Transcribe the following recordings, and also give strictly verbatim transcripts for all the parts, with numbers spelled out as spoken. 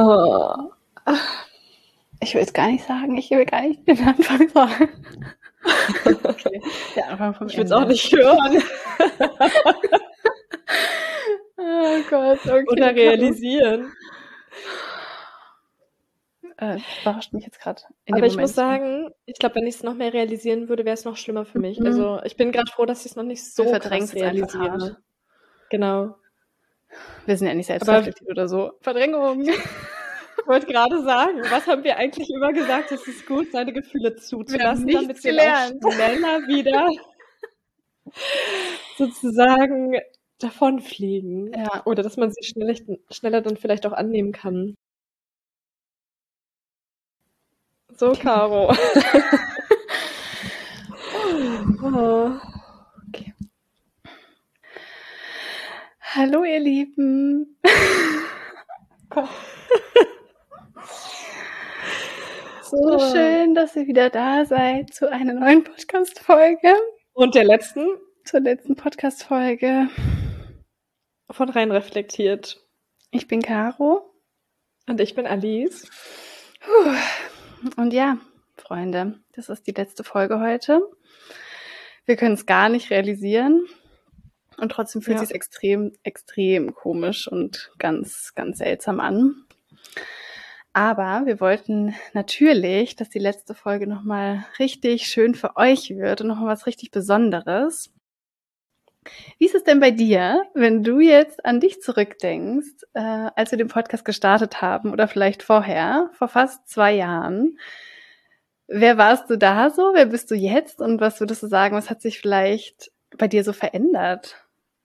Oh. Ich will jetzt gar nicht sagen, ich will gar nicht den Anfang sagen. Okay, der Anfang vom Ich will es Ende. auch nicht hören. Oh Gott, okay. Oder realisieren. Äh, überrascht mich jetzt gerade. Aber ich muss sagen, ich glaube, wenn ich es noch mehr realisieren würde, wäre es noch schlimmer für mich. Mhm. Also ich bin gerade froh, dass ich es noch nicht so Wir verdrängen krass es einfach realisiere. hart. Genau. Wir sind ja nicht Aber- selbstreflektiert oder so. Verdrängung. Ich wollte gerade sagen, was haben wir eigentlich immer gesagt? Es ist gut, seine Gefühle zuzulassen, nichts damit sie gelernt. auch schneller wieder sozusagen davonfliegen. Ja. Oder dass man sie schnell, schneller dann vielleicht auch annehmen kann. So, Caro. Oh. Okay. Hallo, ihr Lieben. So Oh. schön, dass ihr wieder da seid zu einer neuen Podcast-Folge. Und der letzten? Zur letzten Podcast-Folge. Von rein reflektiert. Ich bin Caro. Und ich bin Alice. Und ja, Freunde, das ist die letzte Folge heute. Wir können es gar nicht realisieren. Und trotzdem fühlt Ja. es sich extrem, extrem komisch und ganz, ganz seltsam an. Aber wir wollten natürlich, dass die letzte Folge nochmal richtig schön für euch wird und nochmal was richtig Besonderes. Wie ist es denn bei dir, wenn du jetzt an dich zurückdenkst, äh, als wir den Podcast gestartet haben oder vielleicht vorher, vor fast zwei Jahren? Wer warst du da so? Wer bist du jetzt? Und was würdest du sagen, was hat sich vielleicht bei dir so verändert?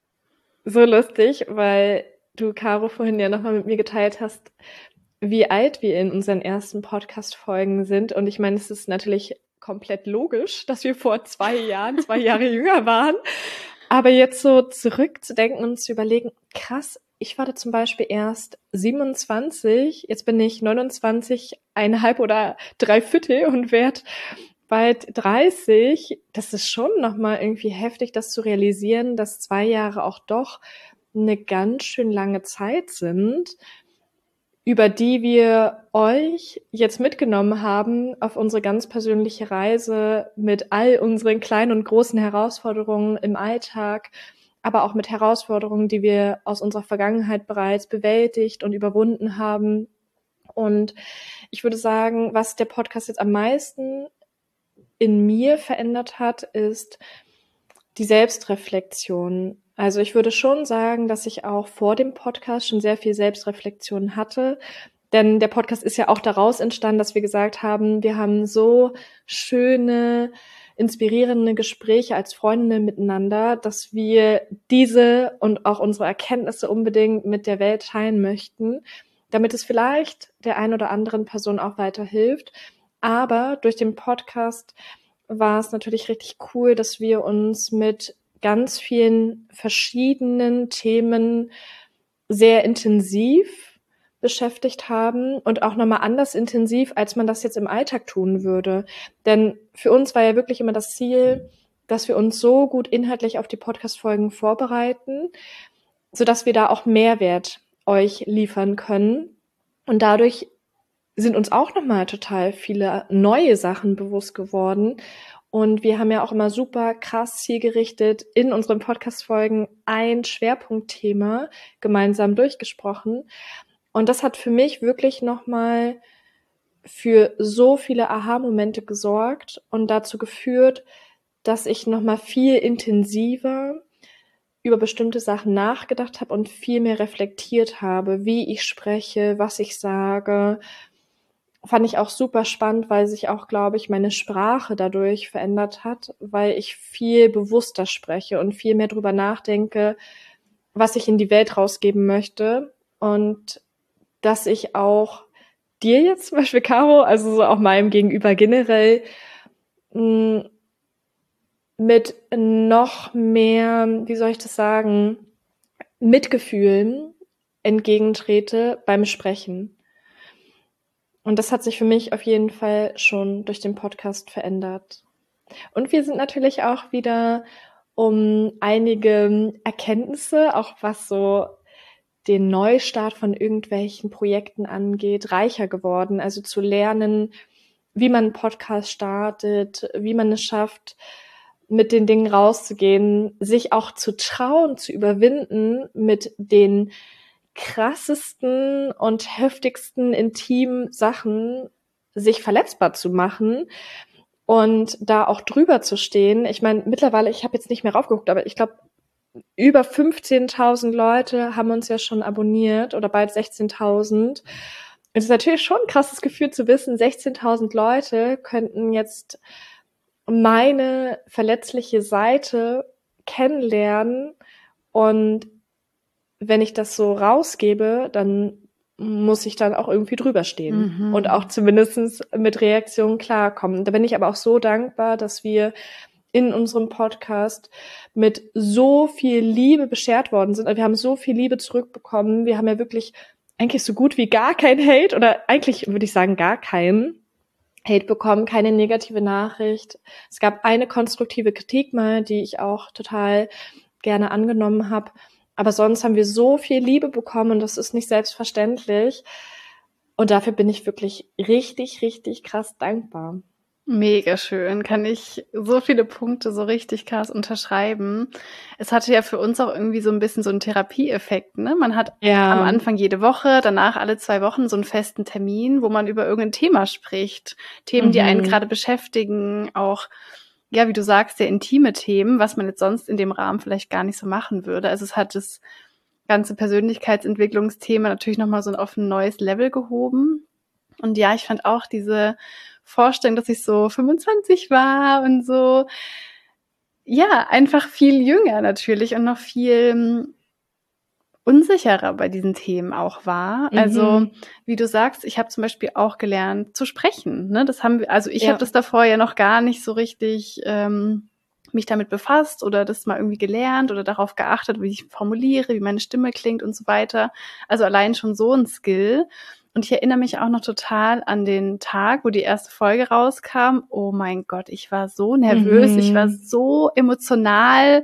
So lustig, weil du, Caro, vorhin ja nochmal mit mir geteilt hast, wie alt wir in unseren ersten Podcast-Folgen sind. Und ich meine, es ist natürlich komplett logisch, dass wir vor zwei Jahren, zwei Jahre jünger waren. Aber jetzt so zurückzudenken und zu überlegen, krass, ich war da zum Beispiel erst siebenundzwanzig, jetzt bin ich neunundzwanzig, eineinhalb oder drei Viertel und werde bald dreißig. Das ist schon nochmal irgendwie heftig, das zu realisieren, dass zwei Jahre auch doch eine ganz schön lange Zeit sind, über die wir euch jetzt mitgenommen haben auf unsere ganz persönliche Reise mit all unseren kleinen und großen Herausforderungen im Alltag, aber auch mit Herausforderungen, die wir aus unserer Vergangenheit bereits bewältigt und überwunden haben. Und ich würde sagen, was der Podcast jetzt am meisten in mir verändert hat, ist die Selbstreflexion. Also ich würde schon sagen, dass ich auch vor dem Podcast schon sehr viel Selbstreflexion hatte, denn der Podcast ist ja auch daraus entstanden, dass wir gesagt haben, wir haben so schöne, inspirierende Gespräche als Freundinnen miteinander, dass wir diese und auch unsere Erkenntnisse unbedingt mit der Welt teilen möchten, damit es vielleicht der ein oder anderen Person auch weiterhilft. Aber durch den Podcast war es natürlich richtig cool, dass wir uns mit ganz vielen verschiedenen Themen sehr intensiv beschäftigt haben und auch nochmal anders intensiv, als man das jetzt im Alltag tun würde. Denn für uns war ja wirklich immer das Ziel, dass wir uns so gut inhaltlich auf die Podcast-Folgen vorbereiten, sodass wir da auch Mehrwert euch liefern können. Und dadurch sind uns auch nochmal total viele neue Sachen bewusst geworden. Und wir haben ja auch immer super krass zielgerichtet in unseren Podcast-Folgen ein Schwerpunktthema gemeinsam durchgesprochen. Und das hat für mich wirklich nochmal für so viele Aha-Momente gesorgt und dazu geführt, dass ich nochmal viel intensiver über bestimmte Sachen nachgedacht habe und viel mehr reflektiert habe, wie ich spreche, was ich sage. Fand ich auch super spannend, weil sich auch, glaube ich, meine Sprache dadurch verändert hat, weil ich viel bewusster spreche und viel mehr drüber nachdenke, was ich in die Welt rausgeben möchte. Und dass ich auch dir jetzt zum Beispiel, Caro, also so auch meinem Gegenüber generell, mh, mit noch mehr, wie soll ich das sagen, Mitgefühlen entgegentrete beim Sprechen. Und das hat sich für mich auf jeden Fall schon durch den Podcast verändert. Und wir sind natürlich auch wieder um einige Erkenntnisse, auch was so den Neustart von irgendwelchen Projekten angeht, reicher geworden. Also zu lernen, wie man einen Podcast startet, wie man es schafft, mit den Dingen rauszugehen, sich auch zu trauen, zu überwinden, mit den krassesten und heftigsten intimen Sachen sich verletzbar zu machen und da auch drüber zu stehen. Ich meine, mittlerweile, ich habe jetzt nicht mehr raufgeguckt, aber ich glaube, über fünfzehntausend Leute haben uns ja schon abonniert oder bald sechzehntausend. Es ist natürlich schon ein krasses Gefühl zu wissen, sechzehntausend Leute könnten jetzt meine verletzliche Seite kennenlernen, und wenn ich das so rausgebe, dann muss ich dann auch irgendwie drüber stehen Mhm. und auch zumindest mit Reaktionen klarkommen. Da bin ich aber auch so dankbar, dass wir in unserem Podcast mit so viel Liebe beschert worden sind. Wir haben so viel Liebe zurückbekommen. Wir haben ja wirklich eigentlich so gut wie gar kein Hate, oder eigentlich würde ich sagen gar keinen Hate bekommen, keine negative Nachricht. Es gab eine konstruktive Kritik mal, die ich auch total gerne angenommen habe. Aber sonst haben wir so viel Liebe bekommen, und das ist nicht selbstverständlich. Und dafür bin ich wirklich richtig, richtig krass dankbar. Mega schön. Kann ich so viele Punkte so richtig krass unterschreiben. Es hatte ja für uns auch irgendwie so ein bisschen so einen Therapieeffekt, ne? Man hat Ja. am Anfang jede Woche, danach alle zwei Wochen so einen festen Termin, wo man über irgendein Thema spricht. Themen, Mhm. die einen gerade beschäftigen, auch, ja, wie du sagst, sehr intime Themen, was man jetzt sonst in dem Rahmen vielleicht gar nicht so machen würde. Also es hat das ganze Persönlichkeitsentwicklungsthema natürlich nochmal so auf ein neues Level gehoben. Und ja, ich fand auch diese Vorstellung, dass ich so fünfundzwanzig war und so, ja, einfach viel jünger natürlich und noch viel unsicherer bei diesen Themen auch war. Mhm. Also, wie du sagst, ich habe zum Beispiel auch gelernt zu sprechen. Ne? Das haben wir, also ich Ja. habe das davor ja noch gar nicht so richtig ähm, mich damit befasst oder das mal irgendwie gelernt oder darauf geachtet, wie ich formuliere, wie meine Stimme klingt und so weiter. Also allein schon so ein Skill. Und ich erinnere mich auch noch total an den Tag, wo die erste Folge rauskam. Oh mein Gott, ich war so nervös, Mhm. ich war so emotional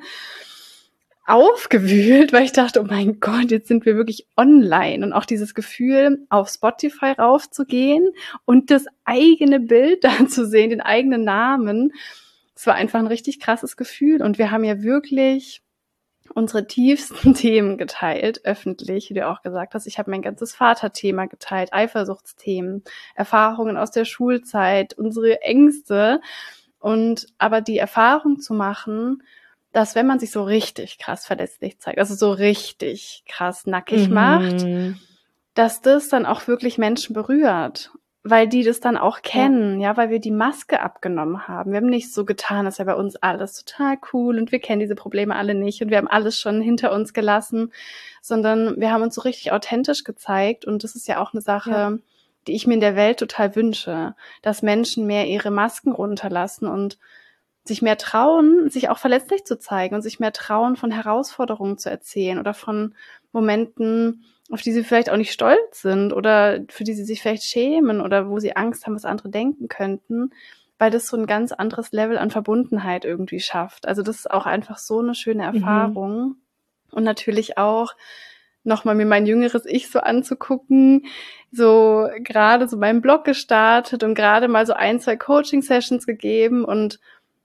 aufgewühlt, weil ich dachte, oh mein Gott, jetzt sind wir wirklich online. Und auch dieses Gefühl, auf Spotify raufzugehen und das eigene Bild da zu sehen, den eigenen Namen. Es war einfach ein richtig krasses Gefühl. Und wir haben ja wirklich unsere tiefsten Themen geteilt, öffentlich, wie du auch gesagt hast. Ich habe mein ganzes Vaterthema geteilt, Eifersuchtsthemen, Erfahrungen aus der Schulzeit, unsere Ängste. Und aber die Erfahrung zu machen, dass wenn man sich so richtig krass verletzlich zeigt, also so richtig krass nackig Mhm. macht, dass das dann auch wirklich Menschen berührt, weil die das dann auch kennen, ja. ja, weil wir die Maske abgenommen haben. Wir haben nicht so getan, dass ja bei uns alles total cool und wir kennen diese Probleme alle nicht und wir haben alles schon hinter uns gelassen, sondern wir haben uns so richtig authentisch gezeigt, und das ist ja auch eine Sache, ja, die ich mir in der Welt total wünsche, dass Menschen mehr ihre Masken runterlassen und sich mehr trauen, sich auch verletzlich zu zeigen und sich mehr trauen, von Herausforderungen zu erzählen oder von Momenten, auf die sie vielleicht auch nicht stolz sind oder für die sie sich vielleicht schämen oder wo sie Angst haben, was andere denken könnten, weil das so ein ganz anderes Level an Verbundenheit irgendwie schafft. Also das ist auch einfach so eine schöne Erfahrung. Mhm. Und natürlich auch nochmal mir mein jüngeres Ich so anzugucken, so gerade so meinen Blog gestartet und gerade mal so ein, zwei Coaching-Sessions gegeben, und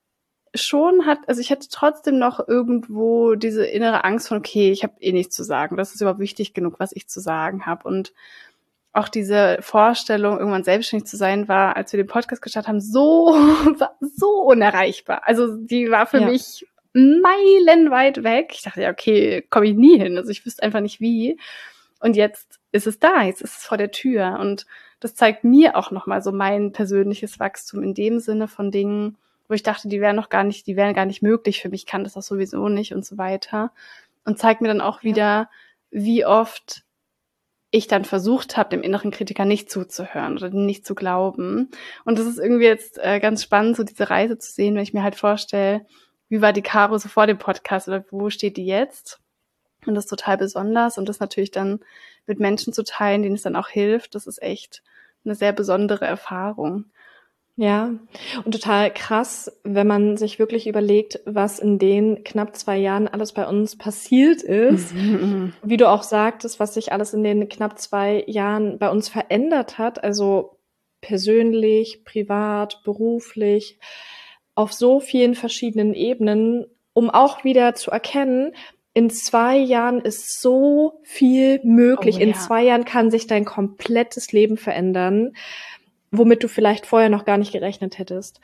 schon hat, also ich hatte trotzdem noch irgendwo diese innere Angst von, okay, ich habe eh nichts zu sagen. Das ist überhaupt wichtig genug, was ich zu sagen habe. Und auch diese Vorstellung, irgendwann selbstständig zu sein, war, als wir den Podcast gestartet haben, so, war so unerreichbar. Also die war für ja. mich meilenweit weg. Ich dachte, ja, okay, komme ich nie hin. Also ich wüsste einfach nicht wie. Und jetzt ist es da, jetzt ist es vor der Tür. Und das zeigt mir auch nochmal so mein persönliches Wachstum in dem Sinne von Dingen, wo ich dachte, die wären noch gar nicht, die wären gar nicht möglich für mich, kann das auch sowieso nicht und so weiter. Und zeigt mir dann auch wieder, ja. wie oft ich dann versucht habe, dem inneren Kritiker nicht zuzuhören oder nicht zu glauben. Und das ist irgendwie jetzt äh, ganz spannend, so diese Reise zu sehen, wenn ich mir halt vorstelle, wie war die Caro so vor dem Podcast oder wo steht die jetzt? Und das ist total besonders, und das natürlich dann mit Menschen zu teilen, denen es dann auch hilft, das ist echt eine sehr besondere Erfahrung. Ja, und total krass, wenn man sich wirklich überlegt, was in den knapp zwei Jahren alles bei uns passiert ist. Mhm. Wie du auch sagtest, was sich alles in den knapp zwei Jahren bei uns verändert hat, also persönlich, privat, beruflich, auf so vielen verschiedenen Ebenen, um auch wieder zu erkennen, in zwei Jahren ist so viel möglich. Oh, In ja. zwei Jahren kann sich dein komplettes Leben verändern, womit du vielleicht vorher noch gar nicht gerechnet hättest.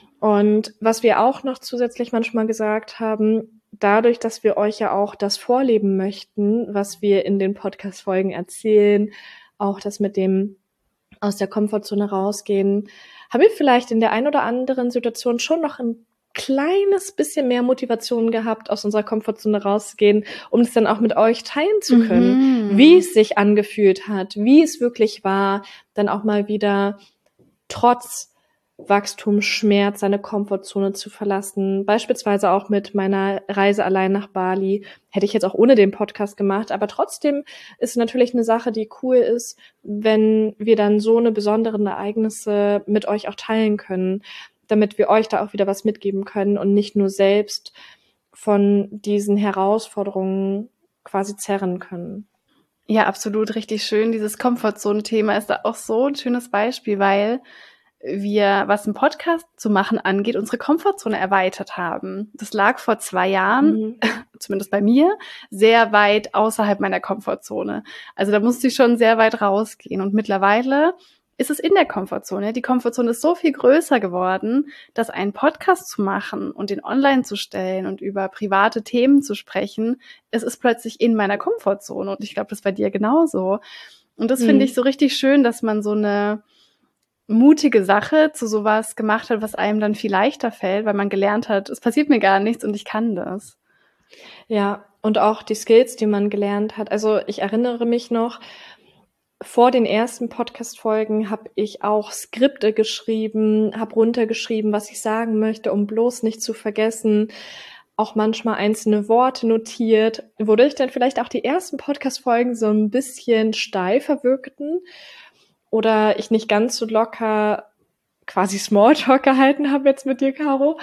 Und was wir auch noch zusätzlich manchmal gesagt haben, dadurch, dass wir euch ja auch das vorleben möchten, was wir in den Podcast-Folgen erzählen, auch das mit dem aus der Komfortzone rausgehen, haben wir vielleicht in der ein oder anderen Situation schon noch ein kleines bisschen mehr Motivation gehabt, aus unserer Komfortzone rauszugehen, um es dann auch mit euch teilen zu können, Mhm. wie es sich angefühlt hat, wie es wirklich war, dann auch mal wieder trotz Wachstumsschmerz seine Komfortzone zu verlassen. Beispielsweise auch mit meiner Reise allein nach Bali. Hätte ich jetzt auch ohne den Podcast gemacht, aber trotzdem ist natürlich eine Sache, die cool ist, wenn wir dann so eine besonderen Ereignisse mit euch auch teilen können, damit wir euch da auch wieder was mitgeben können und nicht nur selbst von diesen Herausforderungen quasi zerren können. Ja, absolut, richtig schön. Dieses Komfortzone-Thema ist da auch so ein schönes Beispiel, weil wir, was einen Podcast zu machen angeht, unsere Komfortzone erweitert haben. Das lag vor zwei Jahren, Mhm. zumindest bei mir, sehr weit außerhalb meiner Komfortzone. Also da musste ich schon sehr weit rausgehen. Und mittlerweile ist es in der Komfortzone. Die Komfortzone ist so viel größer geworden, dass einen Podcast zu machen und den online zu stellen und über private Themen zu sprechen, es ist plötzlich in meiner Komfortzone. Und ich glaube, das ist bei dir genauso. Und das Mhm. finde ich so richtig schön, dass man so eine mutige Sache zu sowas gemacht hat, was einem dann viel leichter fällt, weil man gelernt hat, es passiert mir gar nichts und ich kann das. Ja, und auch die Skills, die man gelernt hat. Also ich erinnere mich noch, vor den ersten Podcast-Folgen habe ich auch Skripte geschrieben, habe runtergeschrieben, was ich sagen möchte, um bloß nicht zu vergessen. Auch manchmal einzelne Worte notiert, wodurch dann vielleicht auch die ersten Podcast-Folgen so ein bisschen steifer wirkten oder ich nicht ganz so locker quasi Smalltalk gehalten habe jetzt mit dir, Caro.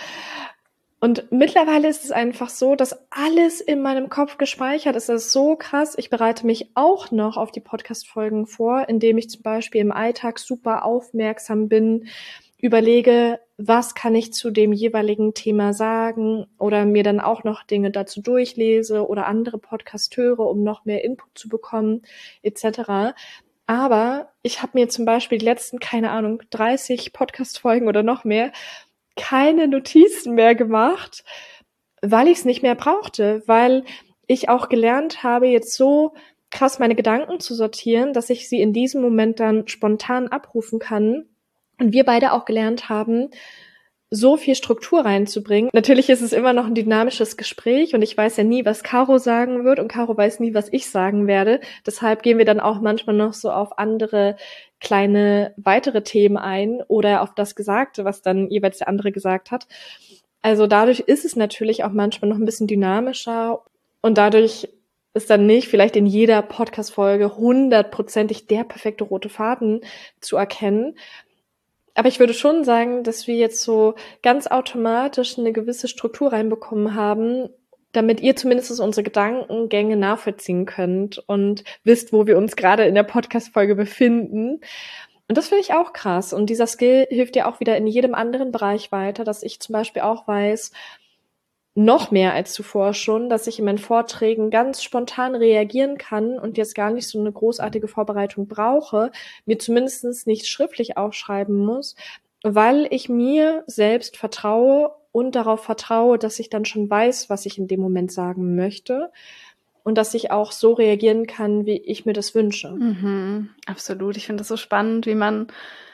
Und mittlerweile ist es einfach so, dass alles in meinem Kopf gespeichert ist. Das ist so krass. Ich bereite mich auch noch auf die Podcast-Folgen vor, indem ich zum Beispiel im Alltag super aufmerksam bin, überlege, was kann ich zu dem jeweiligen Thema sagen oder mir dann auch noch Dinge dazu durchlese oder andere Podcasts höre, um noch mehr Input zu bekommen, et cetera. Aber ich habe mir zum Beispiel die letzten, keine Ahnung, dreißig Podcast-Folgen oder noch mehr keine Notizen mehr gemacht, weil ich es nicht mehr brauchte, weil ich auch gelernt habe, jetzt so krass meine Gedanken zu sortieren, dass ich sie in diesem Moment dann spontan abrufen kann. Und wir beide auch gelernt haben, so viel Struktur reinzubringen. Natürlich ist es immer noch ein dynamisches Gespräch und ich weiß ja nie, was Caro sagen wird und Caro weiß nie, was ich sagen werde. Deshalb gehen wir dann auch manchmal noch so auf andere kleine weitere Themen ein oder auf das Gesagte, was dann jeweils der andere gesagt hat. Also dadurch ist es natürlich auch manchmal noch ein bisschen dynamischer und dadurch ist dann nicht vielleicht in jeder Podcast-Folge hundertprozentig der perfekte rote Faden zu erkennen. Aber ich würde schon sagen, dass wir jetzt so ganz automatisch eine gewisse Struktur reinbekommen haben, damit ihr zumindest unsere Gedankengänge nachvollziehen könnt und wisst, wo wir uns gerade in der Podcast-Folge befinden. Und das finde ich auch krass. Und dieser Skill hilft dir auch wieder in jedem anderen Bereich weiter, dass ich zum Beispiel auch weiß, noch mehr als zuvor schon, dass ich in meinen Vorträgen ganz spontan reagieren kann und jetzt gar nicht so eine großartige Vorbereitung brauche, mir zumindest nicht schriftlich aufschreiben muss, weil ich mir selbst vertraue und darauf vertraue, dass ich dann schon weiß, was ich in dem Moment sagen möchte und dass ich auch so reagieren kann, wie ich mir das wünsche. Mhm, absolut. Ich finde das so spannend, wie man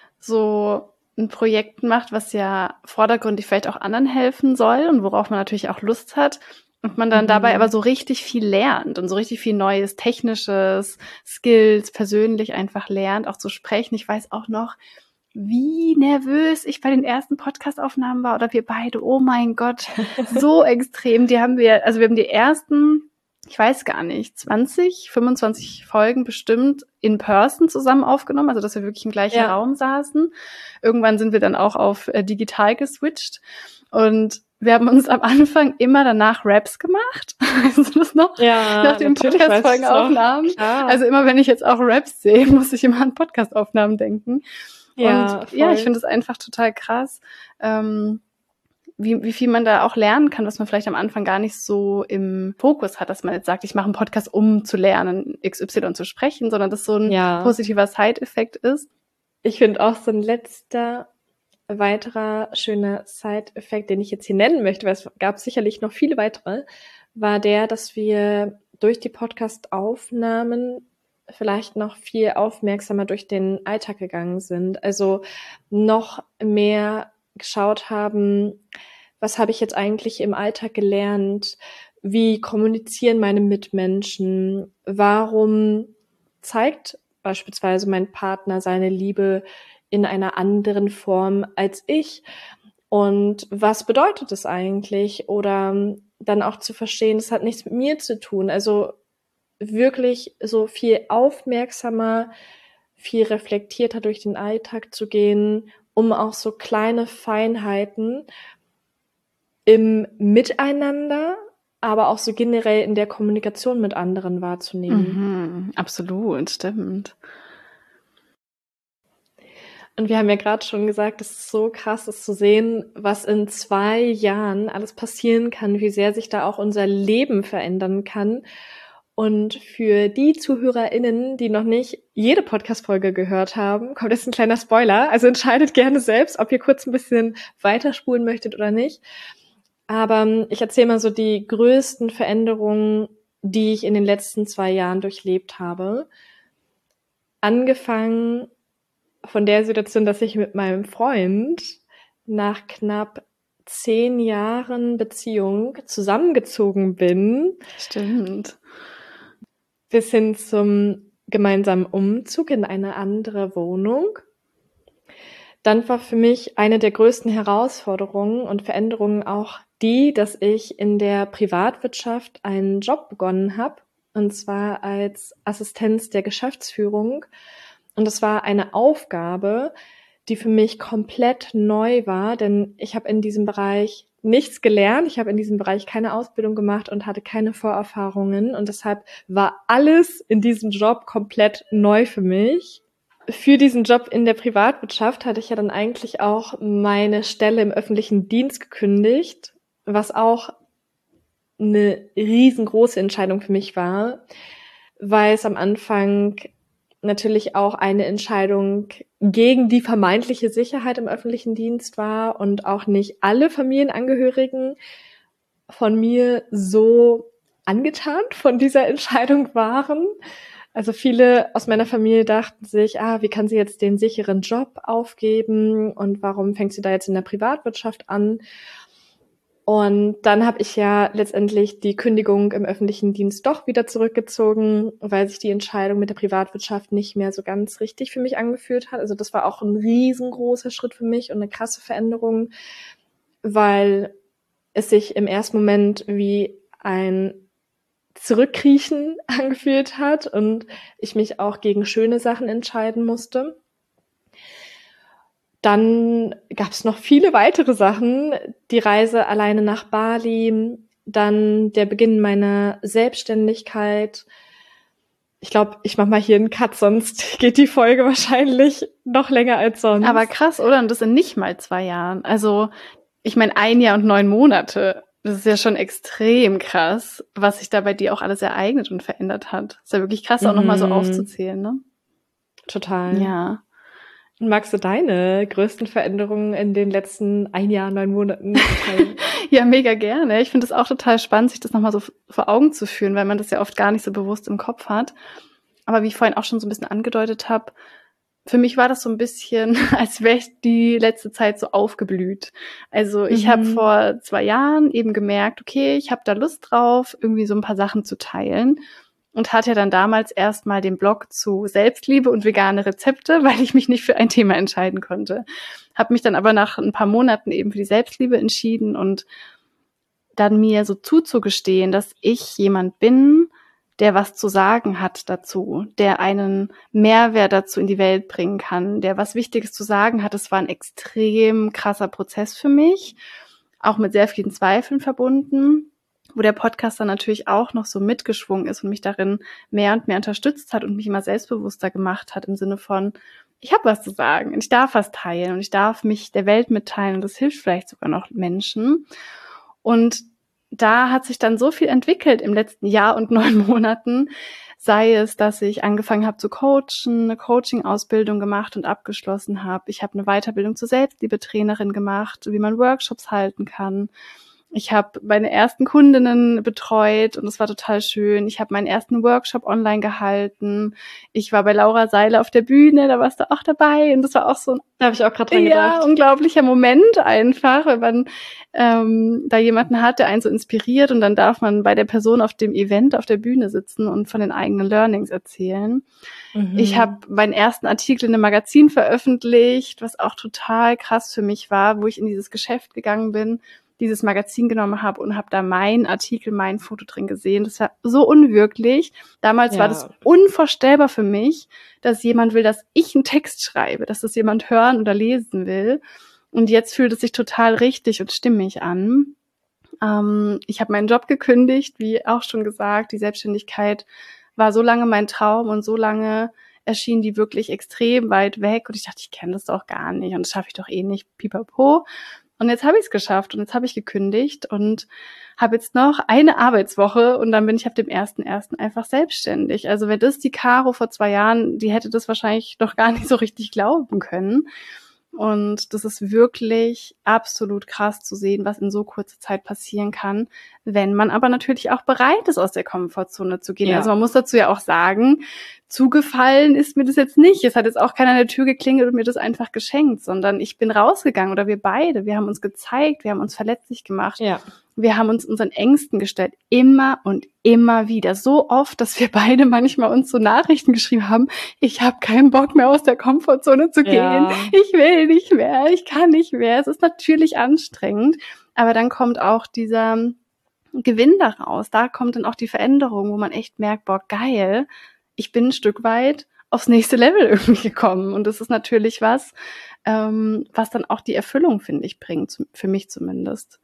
so ein Projekt macht, was ja vordergründig vielleicht auch anderen helfen soll und worauf man natürlich auch Lust hat. Und man dann Mhm. dabei aber so richtig viel lernt und so richtig viel Neues, Technisches, Skills, persönlich einfach lernt, auch zu sprechen. Ich weiß auch noch, wie nervös ich bei den ersten Podcast-Aufnahmen war oder wir beide. Oh mein Gott, so extrem. Die haben wir, also wir haben die ersten ich weiß gar nicht, zwanzig, fünfundzwanzig Folgen bestimmt in person zusammen aufgenommen, also dass wir wirklich im gleichen Ja. Raum saßen. Irgendwann sind wir dann auch auf äh, digital geswitcht und wir haben uns am Anfang immer danach Raps gemacht. Weißt du das noch? Ja, nach den natürlich weiß ich's Podcast-Folgenaufnahmen. noch. Klar. Also immer, wenn ich jetzt auch Raps sehe, muss ich immer an Podcast-Aufnahmen denken. Ja, und voll. ja, ich finde es einfach total krass, ähm, wie, wie viel man da auch lernen kann, was man vielleicht am Anfang gar nicht so im Fokus hat, dass man jetzt sagt, ich mache einen Podcast, um zu lernen, X Y zu sprechen, sondern dass so ein Ja. positiver Side-Effekt ist. Ich finde auch so ein letzter weiterer schöner Side-Effekt, den ich jetzt hier nennen möchte, weil es gab sicherlich noch viele weitere, war der, dass wir durch die Podcast-Aufnahmen vielleicht noch viel aufmerksamer durch den Alltag gegangen sind. Also noch mehr geschaut haben, was habe ich jetzt eigentlich im Alltag gelernt? Wie kommunizieren meine Mitmenschen? Warum zeigt beispielsweise mein Partner seine Liebe in einer anderen Form als ich? Und was bedeutet das eigentlich? Oder dann auch zu verstehen, das hat nichts mit mir zu tun. Also wirklich so viel aufmerksamer, viel reflektierter durch den Alltag zu gehen, um auch so kleine Feinheiten im Miteinander, aber auch so generell in der Kommunikation mit anderen wahrzunehmen. Mhm, absolut, stimmt. Und wir haben ja gerade schon gesagt, es ist so krass, es zu sehen, was in zwei Jahren alles passieren kann, wie sehr sich da auch unser Leben verändern kann. Und für die ZuhörerInnen, die noch nicht jede Podcast-Folge gehört haben, kommt jetzt ein kleiner Spoiler. Also entscheidet gerne selbst, ob ihr kurz ein bisschen weiterspulen möchtet oder nicht. Aber ich erzähle mal so die größten Veränderungen, die ich in den letzten zwei Jahren durchlebt habe. Angefangen von der Situation, dass ich mit meinem Freund nach knapp zehn Jahren Beziehung zusammengezogen bin. Stimmt. Bis hin zum gemeinsamen Umzug in eine andere Wohnung. Dann war für mich eine der größten Herausforderungen und Veränderungen auch die, dass ich in der Privatwirtschaft einen Job begonnen habe, und zwar als Assistenz der Geschäftsführung. Und das war eine Aufgabe, die für mich komplett neu war, denn ich habe in diesem Bereich nichts gelernt, ich habe in diesem Bereich keine Ausbildung gemacht und hatte keine Vorerfahrungen und deshalb war alles in diesem Job komplett neu für mich. Für diesen Job in der Privatwirtschaft hatte ich ja dann eigentlich auch meine Stelle im öffentlichen Dienst gekündigt, was auch eine riesengroße Entscheidung für mich war, weil es am Anfang natürlich auch eine Entscheidung gegen die vermeintliche Sicherheit im öffentlichen Dienst war und auch nicht alle Familienangehörigen von mir so angetan von dieser Entscheidung waren. Also viele aus meiner Familie dachten sich, ah, wie kann sie jetzt den sicheren Job aufgeben und warum fängt sie da jetzt in der Privatwirtschaft an? Und dann habe ich ja letztendlich die Kündigung im öffentlichen Dienst doch wieder zurückgezogen, weil sich die Entscheidung mit der Privatwirtschaft nicht mehr so ganz richtig für mich angefühlt hat. Also das war auch ein riesengroßer Schritt für mich und eine krasse Veränderung, weil es sich im ersten Moment wie ein Zurückkriechen angefühlt hat und ich mich auch gegen schöne Sachen entscheiden musste. Dann gab es noch viele weitere Sachen, die Reise alleine nach Bali, dann der Beginn meiner Selbstständigkeit. Ich glaube, ich mache mal hier einen Cut, sonst geht die Folge wahrscheinlich noch länger als sonst. Aber krass, oder? Und das in nicht mal zwei Jahren. Also ich meine, ein Jahr und neun Monate. Das ist ja schon extrem krass, was sich da bei dir auch alles ereignet und verändert hat. Ist ja wirklich krass, auch Mhm. nochmal so aufzuzählen, ne? Total. Ja. Magst du deine größten Veränderungen in den letzten ein Jahr, neun Monaten teilen? Ja, mega gerne. Ich finde es auch total spannend, sich das nochmal so vor Augen zu führen, weil man das ja oft gar nicht so bewusst im Kopf hat. Aber wie ich vorhin auch schon so ein bisschen angedeutet habe, für mich war das so ein bisschen, als wäre ich die letzte Zeit so aufgeblüht. Also ich Mhm. habe vor zwei Jahren eben gemerkt, okay, ich habe da Lust drauf, irgendwie so ein paar Sachen zu teilen. Und hatte ja dann damals erstmal den Blog zu Selbstliebe und vegane Rezepte, weil ich mich nicht für ein Thema entscheiden konnte. Habe mich dann aber nach ein paar Monaten eben für die Selbstliebe entschieden und dann mir so zuzugestehen, dass ich jemand bin, der was zu sagen hat dazu, der einen Mehrwert dazu in die Welt bringen kann, der was Wichtiges zu sagen hat. Das war ein extrem krasser Prozess für mich, auch mit sehr vielen Zweifeln verbunden, wo der Podcast dann natürlich auch noch so mitgeschwungen ist und mich darin mehr und mehr unterstützt hat und mich immer selbstbewusster gemacht hat im Sinne von, ich habe was zu sagen und ich darf was teilen und ich darf mich der Welt mitteilen und das hilft vielleicht sogar noch Menschen. Und da hat sich dann so viel entwickelt im letzten Jahr und neun Monaten, sei es, dass ich angefangen habe zu coachen, eine Coaching-Ausbildung gemacht und abgeschlossen habe. Ich habe eine Weiterbildung zur Selbstliebetrainerin gemacht, wie man Workshops halten kann. Ich habe meine ersten Kundinnen betreut und es war total schön. Ich habe meinen ersten Workshop online gehalten. Ich war bei Laura Seiler auf der Bühne, da warst du auch dabei und das war auch so ein Da habe ich auch gerade dran ja, gedacht. unglaublicher Moment einfach, wenn man ähm, da jemanden hat, der einen so inspiriert und dann darf man bei der Person auf dem Event auf der Bühne sitzen und von den eigenen Learnings erzählen. Mhm. Ich habe meinen ersten Artikel in einem Magazin veröffentlicht, was auch total krass für mich war, wo ich in dieses Geschäft gegangen bin, dieses Magazin genommen habe und habe da mein Artikel, mein Foto drin gesehen. Das war so unwirklich. Damals Ja. war das unvorstellbar für mich, dass jemand will, dass ich einen Text schreibe, dass das jemand hören oder lesen will. Und jetzt fühlt es sich total richtig und stimmig an. Ähm, ich habe meinen Job gekündigt, wie auch schon gesagt. Die Selbstständigkeit war so lange mein Traum und so lange erschien die wirklich extrem weit weg. Und ich dachte, ich kenne das doch gar nicht und das schaffe ich doch eh nicht, pipapo. Und jetzt habe ich es geschafft und jetzt habe ich gekündigt und habe jetzt noch eine Arbeitswoche und dann bin ich ab dem ersten ersten einfach selbstständig. Also wenn das die Caro vor zwei Jahren, die hätte das wahrscheinlich noch gar nicht so richtig glauben können. Und das ist wirklich absolut krass zu sehen, was in so kurzer Zeit passieren kann, wenn man aber natürlich auch bereit ist, aus der Komfortzone zu gehen. Ja. Also man muss dazu ja auch sagen, zugefallen ist mir das jetzt nicht. Es hat jetzt auch keiner an der Tür geklingelt und mir das einfach geschenkt, sondern ich bin rausgegangen oder wir beide. Wir haben uns gezeigt, wir haben uns verletzlich gemacht. Ja. Wir haben uns unseren Ängsten gestellt, immer und immer wieder. So oft, dass wir beide manchmal uns so Nachrichten geschrieben haben, ich habe keinen Bock mehr aus der Komfortzone zu gehen. Ja. Ich will nicht mehr, ich kann nicht mehr. Es ist natürlich anstrengend, aber dann kommt auch dieser Gewinn daraus. Da kommt dann auch die Veränderung, wo man echt merkt, boah, geil, ich bin ein Stück weit aufs nächste Level irgendwie gekommen. Und das ist natürlich was, ähm, was dann auch die Erfüllung, finde ich, bringt, für mich zumindest.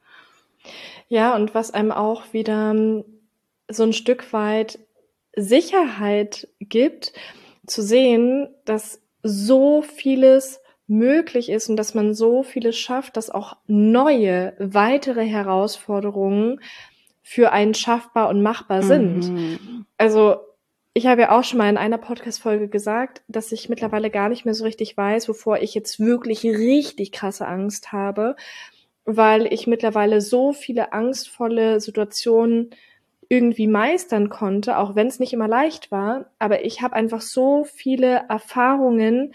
Ja, und was einem auch wieder so ein Stück weit Sicherheit gibt, zu sehen, dass so vieles möglich ist und dass man so vieles schafft, dass auch neue, weitere Herausforderungen für einen schaffbar und machbar sind. Mhm. Also ich habe ja auch schon mal in einer Podcast-Folge gesagt, dass ich mittlerweile gar nicht mehr so richtig weiß, wovor ich jetzt wirklich richtig krasse Angst habe, weil ich mittlerweile so viele angstvolle Situationen irgendwie meistern konnte, auch wenn es nicht immer leicht war. Aber ich habe einfach so viele Erfahrungen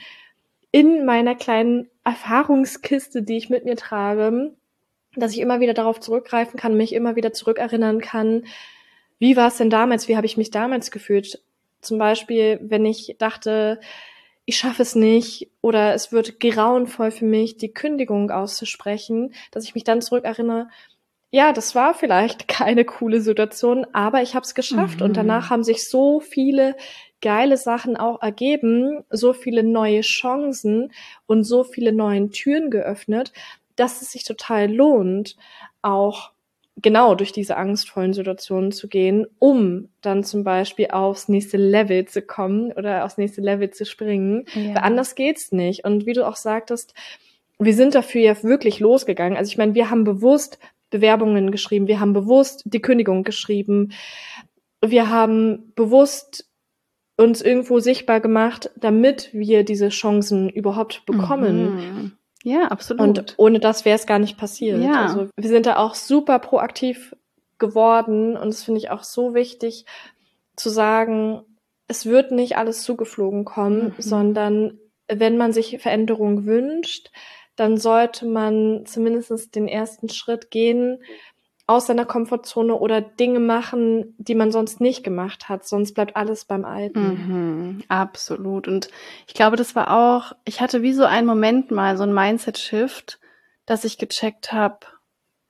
in meiner kleinen Erfahrungskiste, die ich mit mir trage, dass ich immer wieder darauf zurückgreifen kann, mich immer wieder zurückerinnern kann, wie war es denn damals, wie habe ich mich damals gefühlt? Zum Beispiel, wenn ich dachte, ich schaffe es nicht oder es wird grauenvoll für mich, die Kündigung auszusprechen, dass ich mich dann zurückerinnere, ja, das war vielleicht keine coole Situation, aber ich habe es geschafft. Mhm. Und danach haben sich so viele geile Sachen auch ergeben, so viele neue Chancen und so viele neue Türen geöffnet, dass es sich total lohnt, auch genau durch diese angstvollen Situationen zu gehen, um dann zum Beispiel aufs nächste Level zu kommen oder aufs nächste Level zu springen. Ja. Weil anders geht's nicht. Und wie du auch sagtest, wir sind dafür ja wirklich losgegangen. Also ich meine, wir haben bewusst Bewerbungen geschrieben, wir haben bewusst die Kündigung geschrieben, wir haben bewusst uns irgendwo sichtbar gemacht, damit wir diese Chancen überhaupt bekommen. Mhm. Ja, absolut. Und ohne das wäre es gar nicht passiert. Ja. Also wir sind da auch super proaktiv geworden und das finde ich auch so wichtig zu sagen, es wird nicht alles zugeflogen kommen, mhm. sondern wenn man sich Veränderung wünscht, dann sollte man zumindest den ersten Schritt gehen aus seiner Komfortzone oder Dinge machen, die man sonst nicht gemacht hat. Sonst bleibt alles beim Alten. Mhm, absolut. Und ich glaube, das war auch, ich hatte wie so einen Moment mal, so ein Mindset-Shift, dass ich gecheckt habe,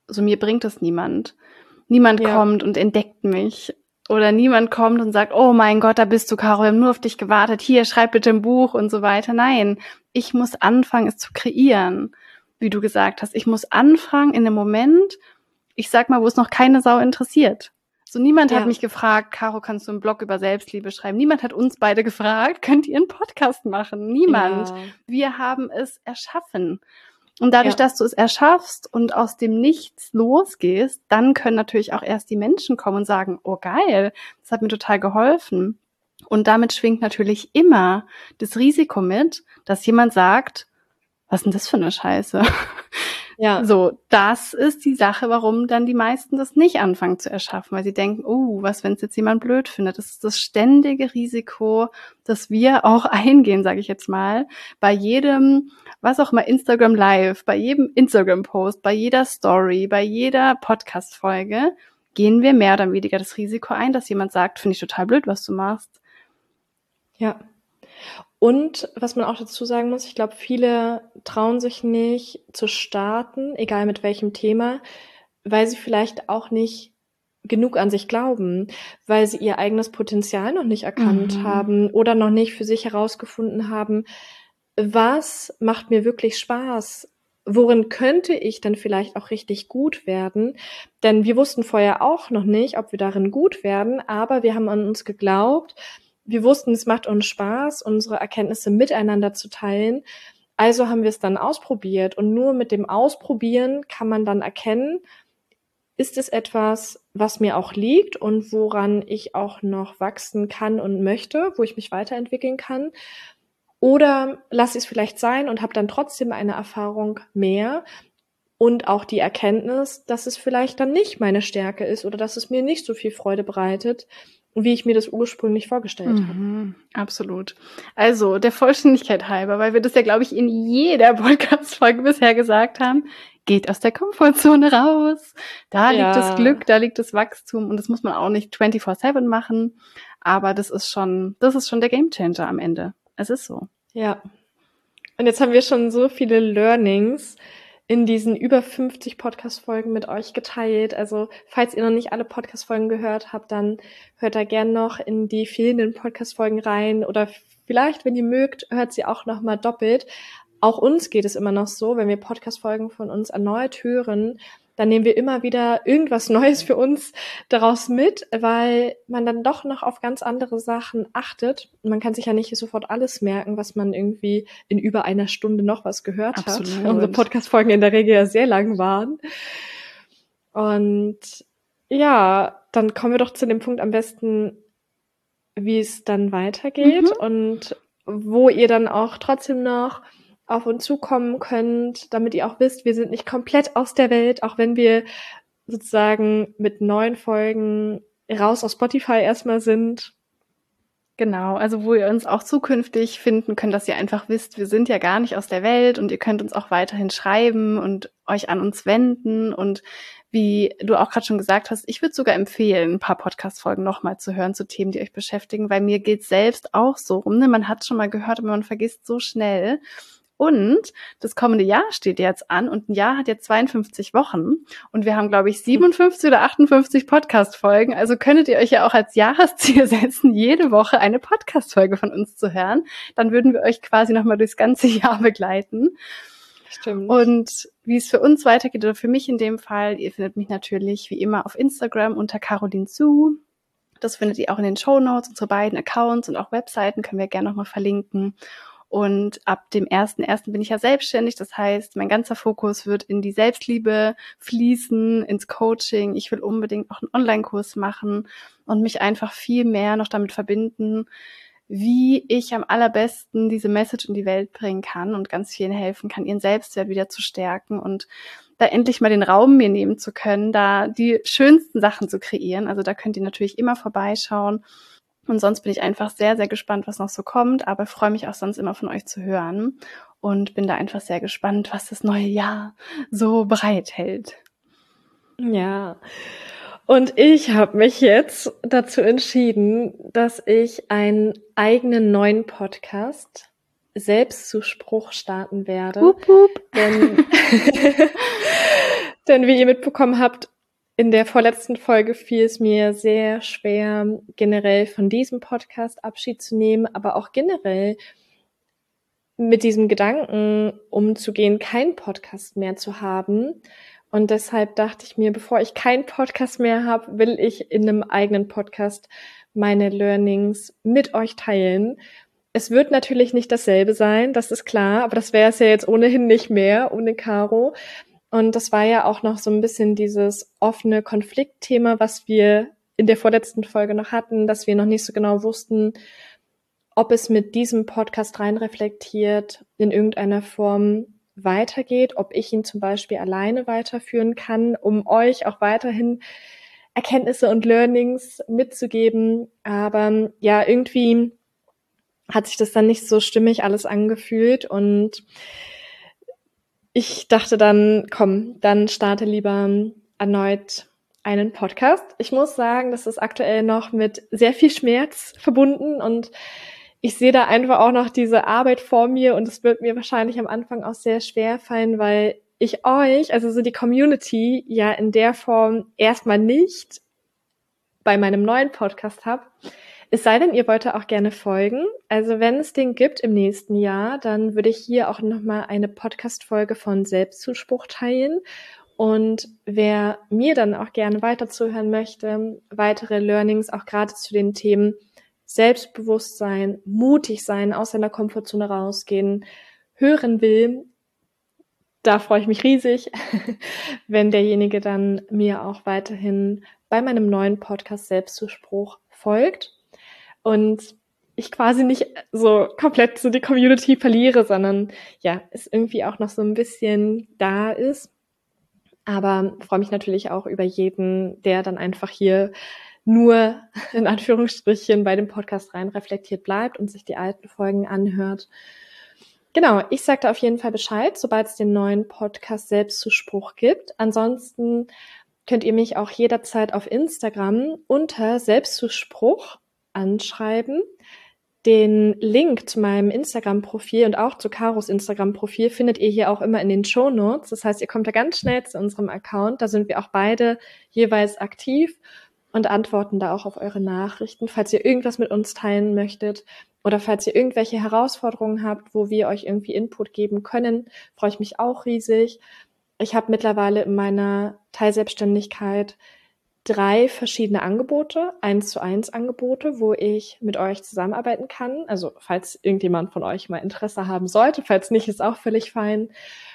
so mir bringt es niemand. Niemand ja. kommt und entdeckt mich. Oder niemand kommt und sagt, oh mein Gott, da bist du, Caro, wir haben nur auf dich gewartet. Hier, schreib bitte ein Buch und so weiter. Nein, ich muss anfangen, es zu kreieren, wie du gesagt hast. Ich muss anfangen in dem Moment, ich sag mal, wo es noch keine Sau interessiert. So, niemand ja. hat mich gefragt, Caro, kannst du einen Blog über Selbstliebe schreiben? Niemand hat uns beide gefragt, könnt ihr einen Podcast machen? Niemand. Ja. Wir haben es erschaffen. Und dadurch, ja. dass du es erschaffst und aus dem Nichts losgehst, dann können natürlich auch erst die Menschen kommen und sagen, oh geil, das hat mir total geholfen. Und damit schwingt natürlich immer das Risiko mit, dass jemand sagt, was ist denn das für eine Scheiße? Ja. So, das ist die Sache, warum dann die meisten das nicht anfangen zu erschaffen, weil sie denken, oh, was, wenn es jetzt jemand blöd findet? Das ist das ständige Risiko, das wir auch eingehen, sage ich jetzt mal, bei jedem, was auch immer, Instagram Live, bei jedem Instagram-Post, bei jeder Story, bei jeder Podcast-Folge gehen wir mehr oder weniger das Risiko ein, dass jemand sagt, finde ich total blöd, was du machst. Ja. Und was man auch dazu sagen muss, ich glaube, viele trauen sich nicht zu starten, egal mit welchem Thema, weil sie vielleicht auch nicht genug an sich glauben, weil sie ihr eigenes Potenzial noch nicht erkannt mhm. haben oder noch nicht für sich herausgefunden haben, was macht mir wirklich Spaß? Worin könnte ich dann vielleicht auch richtig gut werden? Denn wir wussten vorher auch noch nicht, ob wir darin gut werden, aber wir haben an uns geglaubt. Wir wussten, es macht uns Spaß, unsere Erkenntnisse miteinander zu teilen. Also haben wir es dann ausprobiert. Und nur mit dem Ausprobieren kann man dann erkennen, ist es etwas, was mir auch liegt und woran ich auch noch wachsen kann und möchte, wo ich mich weiterentwickeln kann. Oder lasse ich es vielleicht sein und habe dann trotzdem eine Erfahrung mehr und auch die Erkenntnis, dass es vielleicht dann nicht meine Stärke ist oder dass es mir nicht so viel Freude bereitet, wie ich mir das ursprünglich vorgestellt mhm, habe. Absolut. Also der Vollständigkeit halber, weil wir das ja, glaube ich, in jeder Podcast-Folge bisher gesagt haben, geht aus der Komfortzone raus. Da ja. liegt das Glück, da liegt das Wachstum und das muss man auch nicht vierundzwanzig sieben machen, aber das ist schon, das ist schon der Gamechanger am Ende. Es ist so. Ja. Und jetzt haben wir schon so viele Learnings in diesen über fünfzig Podcast-Folgen mit euch geteilt. Also falls ihr noch nicht alle Podcast-Folgen gehört habt, dann hört da gern noch in die fehlenden Podcast-Folgen rein oder vielleicht, wenn ihr mögt, hört sie auch noch mal doppelt. Auch uns geht es immer noch so, wenn wir Podcast-Folgen von uns erneut hören, dann nehmen wir immer wieder irgendwas Neues für uns daraus mit, weil man dann doch noch auf ganz andere Sachen achtet. Man kann sich ja nicht sofort alles merken, was man irgendwie in über einer Stunde noch was gehört Absolut. hat. Unsere Podcast-Folgen in der Regel ja sehr lang waren. Und ja, dann kommen wir doch zu dem Punkt am besten, wie es dann weitergeht mhm. und wo ihr dann auch trotzdem noch auf uns zukommen könnt, damit ihr auch wisst, wir sind nicht komplett aus der Welt, auch wenn wir sozusagen mit neuen Folgen raus aus Spotify erstmal sind. Genau, also wo ihr uns auch zukünftig finden könnt, dass ihr einfach wisst, wir sind ja gar nicht aus der Welt und ihr könnt uns auch weiterhin schreiben und euch an uns wenden und wie du auch gerade schon gesagt hast, ich würde sogar empfehlen, ein paar Podcast-Folgen nochmal zu hören zu Themen, die euch beschäftigen, weil mir geht's selbst auch so rum, ne? Man hat schon mal gehört, aber man vergisst so schnell. Und das kommende Jahr steht jetzt an und ein Jahr hat jetzt zweiundfünfzig Wochen und wir haben, glaube ich, siebenundfünfzig oder achtundfünfzig Podcast-Folgen. Also könntet ihr euch ja auch als Jahresziel setzen, jede Woche eine Podcast-Folge von uns zu hören. Dann würden wir euch quasi nochmal durchs ganze Jahr begleiten. Stimmt. Und wie es für uns weitergeht oder für mich in dem Fall, ihr findet mich natürlich wie immer auf Instagram unter Caroline Zu. Das findet ihr auch in den Shownotes, unsere beiden Accounts und auch Webseiten können wir gerne nochmal verlinken. Und ab dem ersten ersten bin ich ja selbstständig. Das heißt, mein ganzer Fokus wird in die Selbstliebe fließen, ins Coaching. Ich will unbedingt auch einen Online-Kurs machen und mich einfach viel mehr noch damit verbinden, wie ich am allerbesten diese Message in die Welt bringen kann und ganz vielen helfen kann, ihren Selbstwert wieder zu stärken und da endlich mal den Raum mir nehmen zu können, da die schönsten Sachen zu kreieren. Also da könnt ihr natürlich immer vorbeischauen. Und sonst bin ich einfach sehr, sehr gespannt, was noch so kommt, aber freue mich auch sonst immer von euch zu hören und bin da einfach sehr gespannt, was das neue Jahr so bereithält. Ja, und ich habe mich jetzt dazu entschieden, dass ich einen eigenen neuen Podcast, Selbstzuspruch, starten werde. Hup, hup. Denn, Denn wie ihr mitbekommen habt, in der vorletzten Folge fiel es mir sehr schwer, generell von diesem Podcast Abschied zu nehmen, aber auch generell mit diesem Gedanken umzugehen, keinen Podcast mehr zu haben. Und deshalb dachte ich mir, bevor ich keinen Podcast mehr habe, will ich in einem eigenen Podcast meine Learnings mit euch teilen. Es wird natürlich nicht dasselbe sein, das ist klar, aber das wäre es ja jetzt ohnehin nicht mehr ohne Caro. Und das war ja auch noch so ein bisschen dieses offene Konfliktthema, was wir in der vorletzten Folge noch hatten, dass wir noch nicht so genau wussten, ob es mit diesem Podcast rein reflektiert in irgendeiner Form weitergeht, ob ich ihn zum Beispiel alleine weiterführen kann, um euch auch weiterhin Erkenntnisse und Learnings mitzugeben. Aber ja, irgendwie hat sich das dann nicht so stimmig alles angefühlt und ich dachte dann, komm, dann starte lieber erneut einen Podcast. Ich muss sagen, das ist aktuell noch mit sehr viel Schmerz verbunden und ich sehe da einfach auch noch diese Arbeit vor mir und es wird mir wahrscheinlich am Anfang auch sehr schwer fallen, weil ich euch, also so die Community, ja in der Form erstmal nicht bei meinem neuen Podcast habe. Es sei denn, ihr wollt auch gerne folgen. Also wenn es den gibt im nächsten Jahr, dann würde ich hier auch nochmal eine Podcast-Folge von Selbstzuspruch teilen. Und wer mir dann auch gerne weiter zuhören möchte, weitere Learnings, auch gerade zu den Themen Selbstbewusstsein, mutig sein, aus seiner Komfortzone rausgehen, hören will, da freue ich mich riesig, wenn derjenige dann mir auch weiterhin bei meinem neuen Podcast Selbstzuspruch folgt und ich quasi nicht so komplett so die Community verliere, sondern ja, es irgendwie auch noch so ein bisschen da ist. Aber freue mich natürlich auch über jeden, der dann einfach hier nur in Anführungsstrichen bei dem Podcast rein reflektiert bleibt und sich die alten Folgen anhört. Genau, ich sage da auf jeden Fall Bescheid, sobald es den neuen Podcast Selbstzuspruch gibt. Ansonsten könnt ihr mich auch jederzeit auf Instagram unter Selbstzuspruch anschreiben. Den Link zu meinem Instagram-Profil und auch zu Caros Instagram-Profil findet ihr hier auch immer in den Shownotes. Das heißt, ihr kommt da ganz schnell zu unserem Account. Da sind wir auch beide jeweils aktiv und antworten da auch auf eure Nachrichten, falls ihr irgendwas mit uns teilen möchtet oder falls ihr irgendwelche Herausforderungen habt, wo wir euch irgendwie Input geben können, freue ich mich auch riesig. Ich habe mittlerweile in meiner Teilselbstständigkeit drei verschiedene Angebote, eins zu eins Angebote, wo ich mit euch zusammenarbeiten kann. Also falls irgendjemand von euch mal Interesse haben sollte, falls nicht, ist auch völlig fein.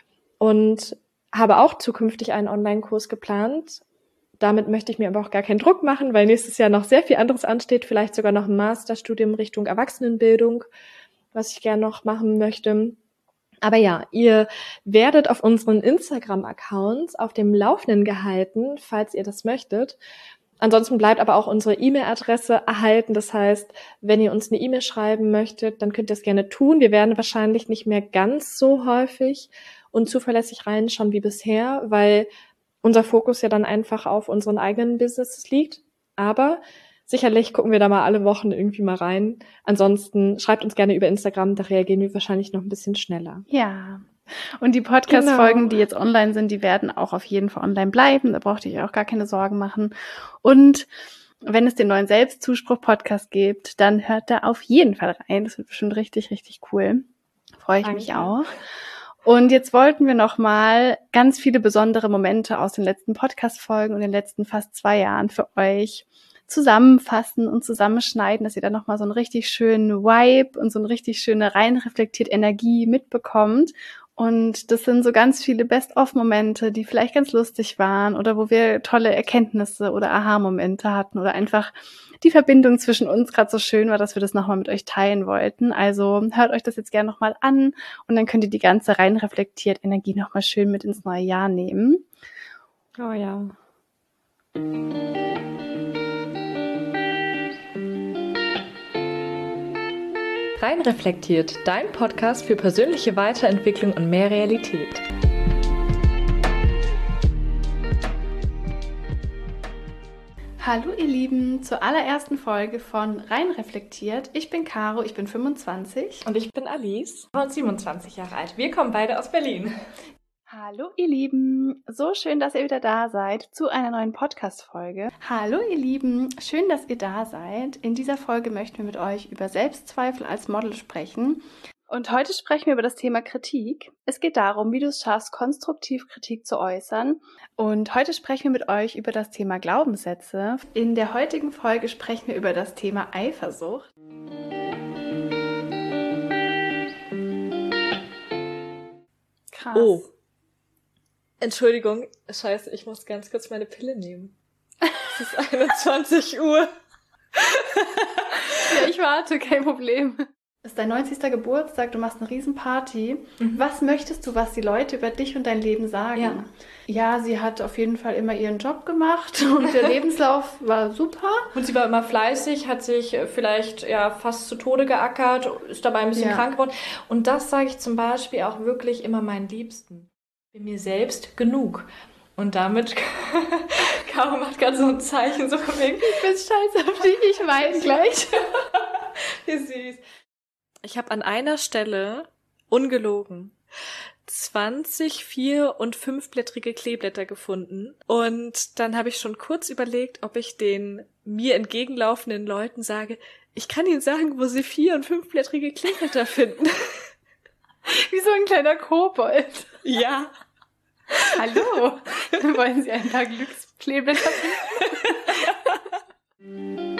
Und habe auch zukünftig einen Online-Kurs geplant. Damit möchte ich mir aber auch gar keinen Druck machen, weil nächstes Jahr noch sehr viel anderes ansteht, vielleicht sogar noch ein Masterstudium Richtung Erwachsenenbildung, was ich gerne noch machen möchte. Aber ja, ihr werdet auf unseren Instagram-Accounts auf dem Laufenden gehalten, falls ihr das möchtet. Ansonsten bleibt aber auch unsere E-Mail-Adresse erhalten. Das heißt, wenn ihr uns eine E-Mail schreiben möchtet, dann könnt ihr es gerne tun. Wir werden wahrscheinlich nicht mehr ganz so häufig und zuverlässig reinschauen wie bisher, weil unser Fokus ja dann einfach auf unseren eigenen Businesses liegt. Aber sicherlich gucken wir da mal alle Wochen irgendwie mal rein. Ansonsten schreibt uns gerne über Instagram, da reagieren wir wahrscheinlich noch ein bisschen schneller. Ja, und die Podcast-Folgen, genau, die jetzt online sind, die werden auch auf jeden Fall online bleiben. Da braucht ihr euch auch gar keine Sorgen machen. Und wenn es den neuen Selbstzuspruch-Podcast gibt, dann hört da auf jeden Fall rein. Das wird bestimmt richtig, richtig cool. Freue ich Danke. mich auch. Und jetzt wollten wir noch mal ganz viele besondere Momente aus den letzten Podcast-Folgen und den letzten fast zwei Jahren für euch zusammenfassen und zusammenschneiden, dass ihr da noch mal so einen richtig schönen Vibe und so eine richtig schöne rein reflektiert Energie mitbekommt. Und das sind so ganz viele Best-of-Momente, die vielleicht ganz lustig waren oder wo wir tolle Erkenntnisse oder Aha-Momente hatten oder einfach die Verbindung zwischen uns gerade so schön war, dass wir das nochmal mit euch teilen wollten. Also hört euch das jetzt gerne nochmal an und dann könnt ihr die ganze rein reflektiert Energie nochmal schön mit ins neue Jahr nehmen. Oh ja. Rein reflektiert, dein Podcast für persönliche Weiterentwicklung und mehr Realität. Hallo ihr Lieben, zur allerersten Folge von Rein reflektiert. Ich bin Caro, ich bin fünfundzwanzig. Und ich bin Alice und siebenundzwanzig Jahre alt. Wir kommen beide aus Berlin. Hallo ihr Lieben, so schön, dass ihr wieder da seid zu einer neuen Podcast-Folge. Hallo ihr Lieben, schön, dass ihr da seid. In dieser Folge möchten wir mit euch über Selbstzweifel als Model sprechen. Und heute sprechen wir über das Thema Kritik. Es geht darum, wie du es schaffst, konstruktiv Kritik zu äußern. Und heute sprechen wir mit euch über das Thema Glaubenssätze. In der heutigen Folge sprechen wir über das Thema Eifersucht. Krass. Oh. Entschuldigung, scheiße, ich muss ganz kurz meine Pille nehmen. Es ist einundzwanzig Uhr. Ja, ich warte, kein Problem. Es ist dein neunzigster Geburtstag, du machst eine Riesenparty. Mhm. Was möchtest du, was die Leute über dich und dein Leben sagen? Ja. Ja, sie hat auf jeden Fall immer ihren Job gemacht und der Lebenslauf war super. Und sie war immer fleißig, hat sich vielleicht ja fast zu Tode geackert, ist dabei ein bisschen ja. krank geworden. Und das sage ich zum Beispiel auch wirklich immer meinen Liebsten. Ich bin mir selbst genug. Und damit, Caro macht gerade so ein Zeichen, so von wegen, ich bin stolz auf dich, ich weine gleich. Wie süß. Ich habe an einer Stelle, ungelogen, zwanzig vier- und fünfblättrige Kleeblätter gefunden. Und dann habe ich schon kurz überlegt, ob ich den mir entgegenlaufenden Leuten sage, ich kann ihnen sagen, wo sie vier- und fünfblättrige Kleeblätter finden. Wie so ein kleiner Kobold. Ja. Hallo, wollen Sie ein paar Glückskleeblätter finden?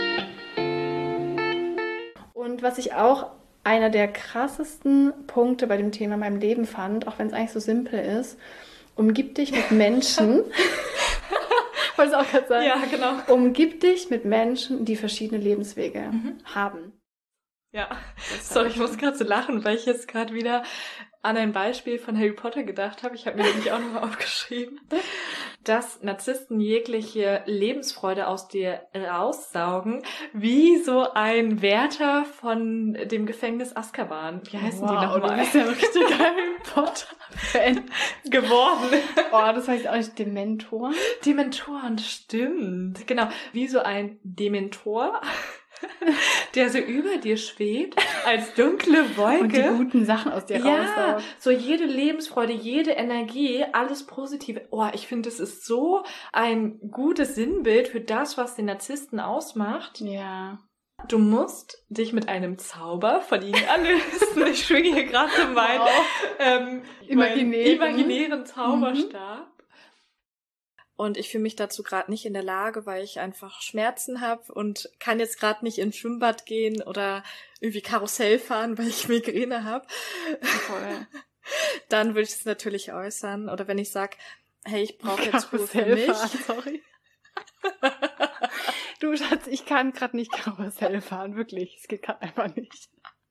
Und was ich auch einer der krassesten Punkte bei dem Thema in meinem Leben fand, auch wenn es eigentlich so simpel ist, umgib dich mit Menschen, wollte es auch gerade sagen, ja, genau. Umgib dich mit Menschen, die verschiedene Lebenswege mhm. haben. Ja, sorry, ich muss gerade so lachen, weil ich jetzt gerade wieder an ein Beispiel von Harry Potter gedacht habe. Ich habe mir nämlich auch nochmal aufgeschrieben, dass Narzissten jegliche Lebensfreude aus dir raussaugen, wie so ein Wärter von dem Gefängnis Azkaban. Wie heißen wow, die nochmal? Du bist ja ein richtiger Harry Potter-Fan geworden. Oh, das heißt auch nicht Dementoren? Dementoren, stimmt. Genau, wie so ein Dementor, der so über dir schwebt, als dunkle Wolke. Und die guten Sachen aus dir ja, raussaugt. So jede Lebensfreude, jede Energie, alles Positive. Oh, ich finde, das ist so ein gutes Sinnbild für das, was den Narzissten ausmacht. Ja. Du musst dich mit einem Zauber von ihnen anlösen. Ich schwinge hier gerade so meinen wow. ähm, imaginären. imaginären Zauberstab. Mhm. Und ich fühle mich dazu gerade nicht in der Lage, weil ich einfach Schmerzen habe und kann jetzt gerade nicht ins Schwimmbad gehen oder irgendwie Karussell fahren, weil ich Migräne habe. Voll. Dann würde ich es natürlich äußern. Oder wenn ich sage, hey, ich brauche jetzt Ruhe für mich. Fahren, sorry. Du Schatz, ich kann gerade nicht Karussell fahren, wirklich. Es geht gerade einfach nicht.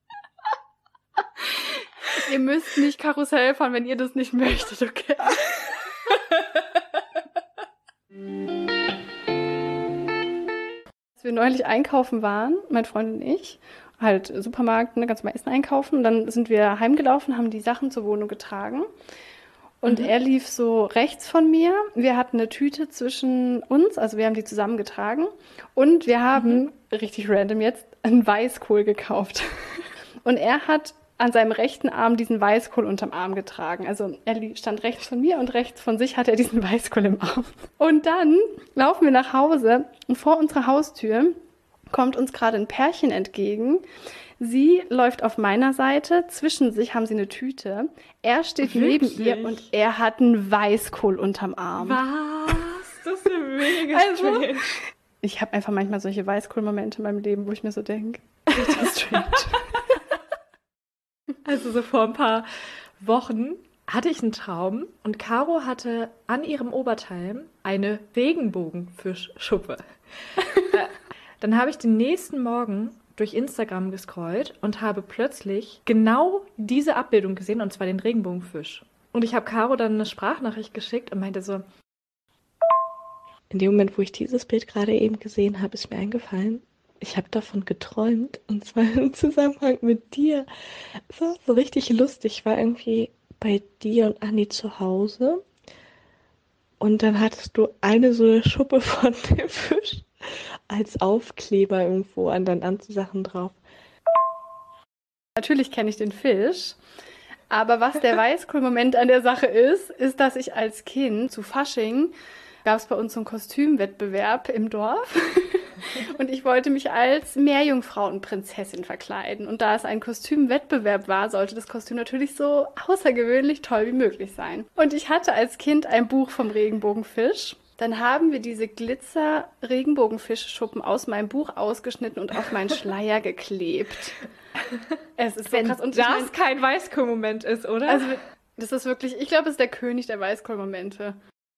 Ihr müsst nicht Karussell fahren, wenn ihr das nicht möchtet, okay? Als wir neulich einkaufen waren, mein Freund und ich, halt Supermarkt, ne, ganz meisten einkaufen, und dann sind wir heimgelaufen, haben die Sachen zur Wohnung getragen und mhm. er lief so rechts von mir. Wir hatten eine Tüte zwischen uns, also wir haben die zusammengetragen und wir haben, mhm. richtig random jetzt, einen Weißkohl gekauft. Und er hat an seinem rechten Arm diesen Weißkohl unterm Arm getragen. Also er stand rechts von mir und rechts von sich hatte er diesen Weißkohl im Arm. Und dann laufen wir nach Hause und vor unserer Haustür kommt uns gerade ein Pärchen entgegen. Sie läuft auf meiner Seite, zwischen sich haben sie eine Tüte. Er steht Wirklich? neben ihr und er hat einen Weißkohl unterm Arm. Was? Das ist ja mega also, strange. Ich habe einfach manchmal solche Weißkohl-Momente in meinem Leben, wo ich mir so denke, richtig strange. Also so vor ein paar Wochen hatte ich einen Traum und Caro hatte an ihrem Oberteil eine Regenbogenfischschuppe. Dann habe ich den nächsten Morgen durch Instagram gescrollt und habe plötzlich genau diese Abbildung gesehen, und zwar den Regenbogenfisch. Und ich habe Caro dann eine Sprachnachricht geschickt und meinte so, in dem Moment, wo ich dieses Bild gerade eben gesehen habe, ist mir eingefallen, ich habe davon geträumt, und zwar im Zusammenhang mit dir. Es war so richtig lustig. Ich war irgendwie bei dir und Anni zu Hause und dann hattest du eine so eine Schuppe von dem Fisch als Aufkleber irgendwo an deinen Anziehsachen drauf. Natürlich kenne ich den Fisch. Aber was der Weißkohl-Moment an der Sache ist, ist, dass ich als Kind zu Fasching gab es bei uns so einen Kostümwettbewerb im Dorf und ich wollte mich als Meerjungfrauenprinzessin verkleiden. Und da es ein Kostümwettbewerb war, sollte das Kostüm natürlich so außergewöhnlich toll wie möglich sein. Und ich hatte als Kind ein Buch vom Regenbogenfisch. Dann haben wir diese Glitzer-Regenbogenfischschuppen aus meinem Buch ausgeschnitten und auf meinen Schleier geklebt. Es ist so Wenn krass. Und das ich mein, kein Weißkohl-Moment ist, oder? Also, das ist wirklich, ich glaube, es ist der König der Weißkohl-Momente.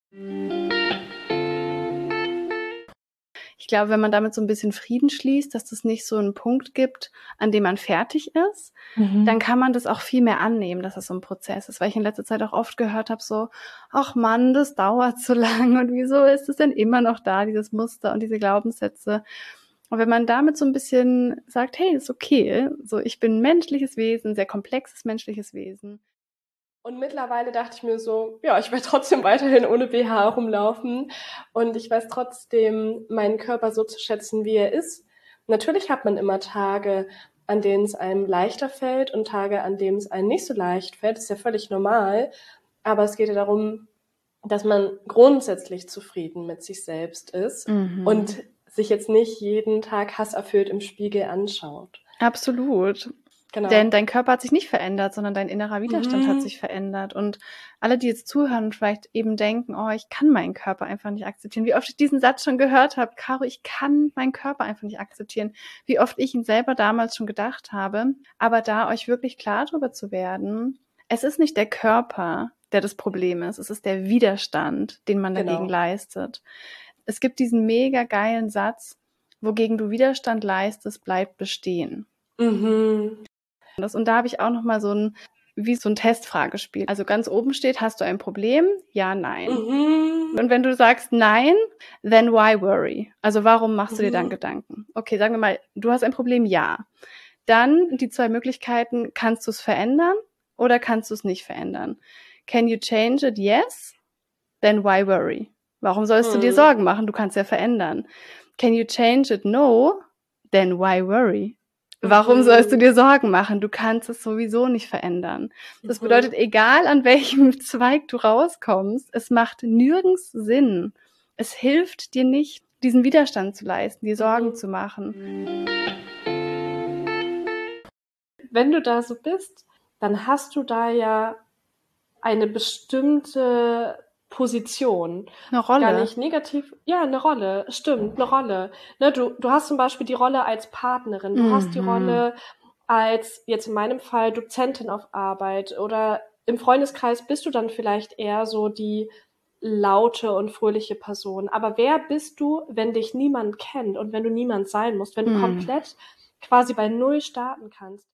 Ich glaube, wenn man damit so ein bisschen Frieden schließt, dass es nicht so einen Punkt gibt, an dem man fertig ist, mhm. dann kann man das auch viel mehr annehmen, dass es so ein Prozess ist. Weil ich in letzter Zeit auch oft gehört habe, so, ach Mann, das dauert zu lang und wieso ist es denn immer noch da, dieses Muster und diese Glaubenssätze. Und wenn man damit so ein bisschen sagt, hey, ist okay, so ich bin ein menschliches Wesen, sehr komplexes menschliches Wesen. Und mittlerweile dachte ich mir so, ja, ich werde trotzdem weiterhin ohne B H rumlaufen und ich weiß trotzdem, meinen Körper so zu schätzen, wie er ist. Natürlich hat man immer Tage, an denen es einem leichter fällt und Tage, an denen es einem nicht so leicht fällt. Das ist ja völlig normal. Aber es geht ja darum, dass man grundsätzlich zufrieden mit sich selbst ist mhm. und sich jetzt nicht jeden Tag hasserfüllt im Spiegel anschaut. Absolut. Genau. Denn dein Körper hat sich nicht verändert, sondern dein innerer Widerstand mhm. hat sich verändert. Und alle, die jetzt zuhören und vielleicht eben denken, oh, ich kann meinen Körper einfach nicht akzeptieren. Wie oft ich diesen Satz schon gehört habe, Caro, ich kann meinen Körper einfach nicht akzeptieren. Wie oft ich ihn selber damals schon gedacht habe. Aber da euch wirklich klar darüber zu werden, es ist nicht der Körper, der das Problem ist. Es ist der Widerstand, den man dagegen genau. leistet. Es gibt diesen mega geilen Satz, wogegen du Widerstand leistest, bleibt bestehen. Mhm. Und da habe ich auch noch mal so ein, wie so ein Testfragespiel. Also ganz oben steht, hast du ein Problem? Ja, nein. Mhm. Und wenn du sagst nein, then why worry? Also warum machst mhm. du dir dann Gedanken? Okay, sagen wir mal, du hast ein Problem? Ja. Dann die zwei Möglichkeiten, kannst du es verändern oder kannst du es nicht verändern? Can you change it? Yes. Then why worry? Warum sollst mhm. du dir Sorgen machen? Du kannst ja verändern. Can you change it? No. Then why worry? Warum mhm. sollst du dir Sorgen machen? Du kannst es sowieso nicht verändern. Das mhm. bedeutet, egal an welchem Zweig du rauskommst, es macht nirgends Sinn. Es hilft dir nicht, diesen Widerstand zu leisten, dir Sorgen mhm. zu machen. Wenn du da so bist, dann hast du da ja eine bestimmte Position. Eine Rolle. Gar nicht negativ. Ja, eine Rolle. Stimmt, eine Rolle. Ne, du, du hast zum Beispiel die Rolle als Partnerin. Du mhm. hast die Rolle als, jetzt in meinem Fall, Dozentin auf Arbeit. Oder im Freundeskreis bist du dann vielleicht eher so die laute und fröhliche Person. Aber wer bist du, wenn dich niemand kennt und wenn du niemand sein musst? Wenn du mhm. komplett quasi bei Null starten kannst?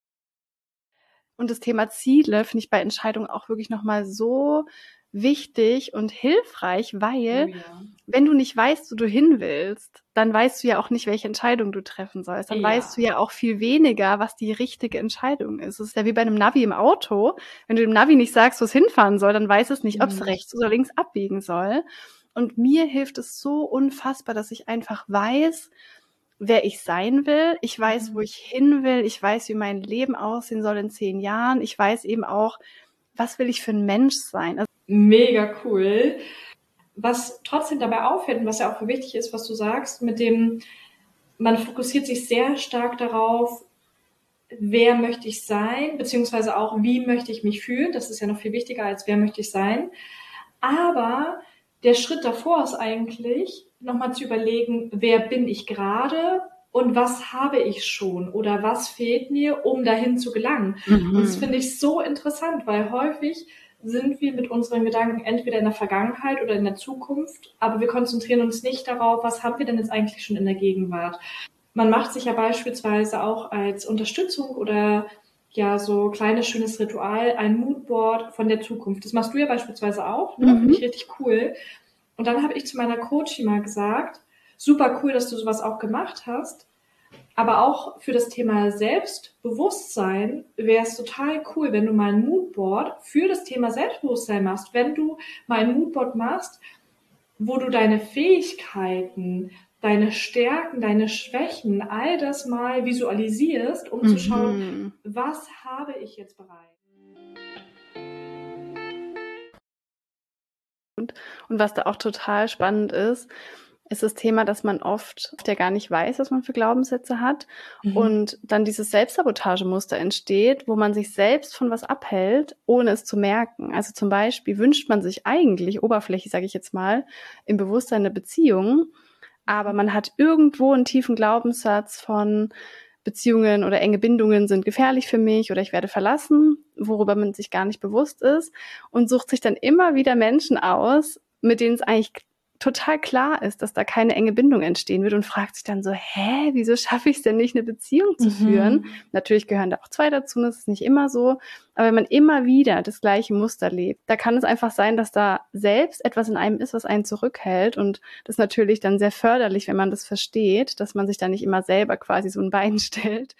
Und das Thema Ziele finde ich bei Entscheidungen auch wirklich nochmal so wichtig und hilfreich, weil oh ja. wenn du nicht weißt, wo du hin willst, dann weißt du ja auch nicht, welche Entscheidung du treffen sollst. Dann ja. weißt du ja auch viel weniger, was die richtige Entscheidung ist. Es ist ja wie bei einem Navi im Auto. Wenn du dem Navi nicht sagst, wo es hinfahren soll, dann weiß es nicht, ob es mhm. rechts oder links abbiegen soll. Und mir hilft es so unfassbar, dass ich einfach weiß, wer ich sein will. Ich weiß, wo ich hin will. Ich weiß, wie mein Leben aussehen soll in zehn Jahren. Ich weiß eben auch, was will ich für ein Mensch sein. Also mega cool. Was trotzdem dabei auffällt und was ja auch wichtig ist, was du sagst, mit dem, man fokussiert sich sehr stark darauf, wer möchte ich sein, beziehungsweise auch, wie möchte ich mich fühlen. Das ist ja noch viel wichtiger, als wer möchte ich sein. Aber der Schritt davor ist eigentlich, nochmal zu überlegen, wer bin ich gerade und was habe ich schon oder was fehlt mir, um dahin zu gelangen. Mhm. Und das finde ich so interessant, weil häufig sind wir mit unseren Gedanken entweder in der Vergangenheit oder in der Zukunft, aber wir konzentrieren uns nicht darauf, was haben wir denn jetzt eigentlich schon in der Gegenwart. Man macht sich ja beispielsweise auch als Unterstützung oder ja so kleines, schönes Ritual ein Moodboard von der Zukunft. Das machst du ja beispielsweise auch, ne? Mhm. Finde ich richtig cool. Und dann habe ich zu meiner Coachie mal gesagt, super cool, dass du sowas auch gemacht hast, aber auch für das Thema Selbstbewusstsein wäre es total cool, wenn du mal ein Moodboard für das Thema Selbstbewusstsein machst, wenn du mal ein Moodboard machst, wo du deine Fähigkeiten, deine Stärken, deine Schwächen, all das mal visualisierst, um mhm. zu schauen, was habe ich jetzt bereit. sind. Und was da auch total spannend ist, ist das Thema, dass man oft ja gar nicht weiß, was man für Glaubenssätze hat mhm. und dann dieses Selbstsabotagemuster entsteht, wo man sich selbst von was abhält, ohne es zu merken. Also zum Beispiel wünscht man sich eigentlich, oberflächlich sage ich jetzt mal, im Bewusstsein eine Beziehung, aber man hat irgendwo einen tiefen Glaubenssatz von Beziehungen oder enge Bindungen sind gefährlich für mich oder ich werde verlassen, worüber man sich gar nicht bewusst ist und sucht sich dann immer wieder Menschen aus, mit denen es eigentlich total klar ist, dass da keine enge Bindung entstehen wird und fragt sich dann so, hä, wieso schaffe ich es denn nicht, eine Beziehung zu mhm. führen? Natürlich gehören da auch zwei dazu, das ist nicht immer so, aber wenn man immer wieder das gleiche Muster lebt, da kann es einfach sein, dass da selbst etwas in einem ist, was einen zurückhält und das ist natürlich dann sehr förderlich, wenn man das versteht, dass man sich da nicht immer selber quasi so ein Bein stellt.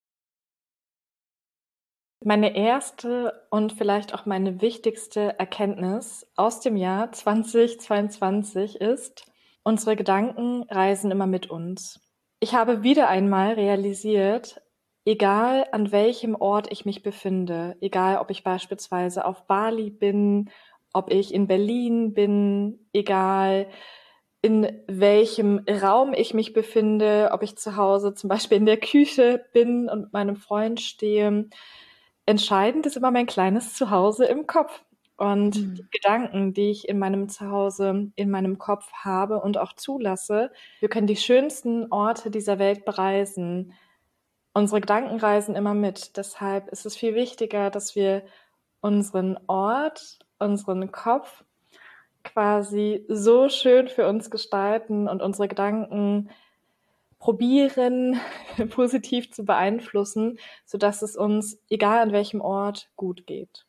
Meine erste und vielleicht auch meine wichtigste Erkenntnis aus dem Jahr zweitausendzweiundzwanzig ist, unsere Gedanken reisen immer mit uns. Ich habe wieder einmal realisiert, egal an welchem Ort ich mich befinde, egal ob ich beispielsweise auf Bali bin, ob ich in Berlin bin, egal in welchem Raum ich mich befinde, ob ich zu Hause zum Beispiel in der Küche bin und mit meinem Freund stehe, entscheidend ist immer mein kleines Zuhause im Kopf und mhm. die Gedanken, die ich in meinem Zuhause, in meinem Kopf habe und auch zulasse. Wir können die schönsten Orte dieser Welt bereisen. Unsere Gedanken reisen immer mit. Deshalb ist es viel wichtiger, dass wir unseren Ort, unseren Kopf quasi so schön für uns gestalten und unsere Gedanken probieren, positiv zu beeinflussen, sodass es uns, egal an welchem Ort, gut geht.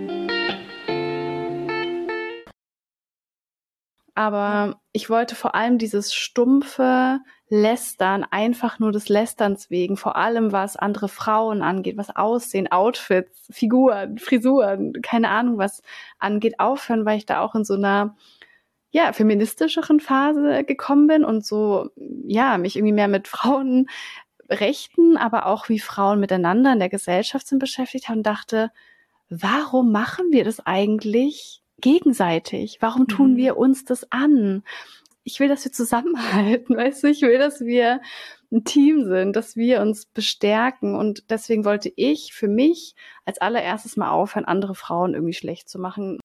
Aber ich wollte vor allem dieses stumpfe Lästern, einfach nur des Lästerns wegen, vor allem was andere Frauen angeht, was Aussehen, Outfits, Figuren, Frisuren, keine Ahnung was angeht, aufhören, weil ich da auch in so einer ja, feministischeren Phase gekommen bin und so, ja, mich irgendwie mehr mit Frauenrechten, aber auch wie Frauen miteinander in der Gesellschaft sind beschäftigt habe und dachte, warum machen wir das eigentlich gegenseitig? Warum tun mhm. wir uns das an? Ich will, dass wir zusammenhalten, weißt du, ich will, dass wir ein Team sind, dass wir uns bestärken und deswegen wollte ich für mich als allererstes mal aufhören, andere Frauen irgendwie schlecht zu machen.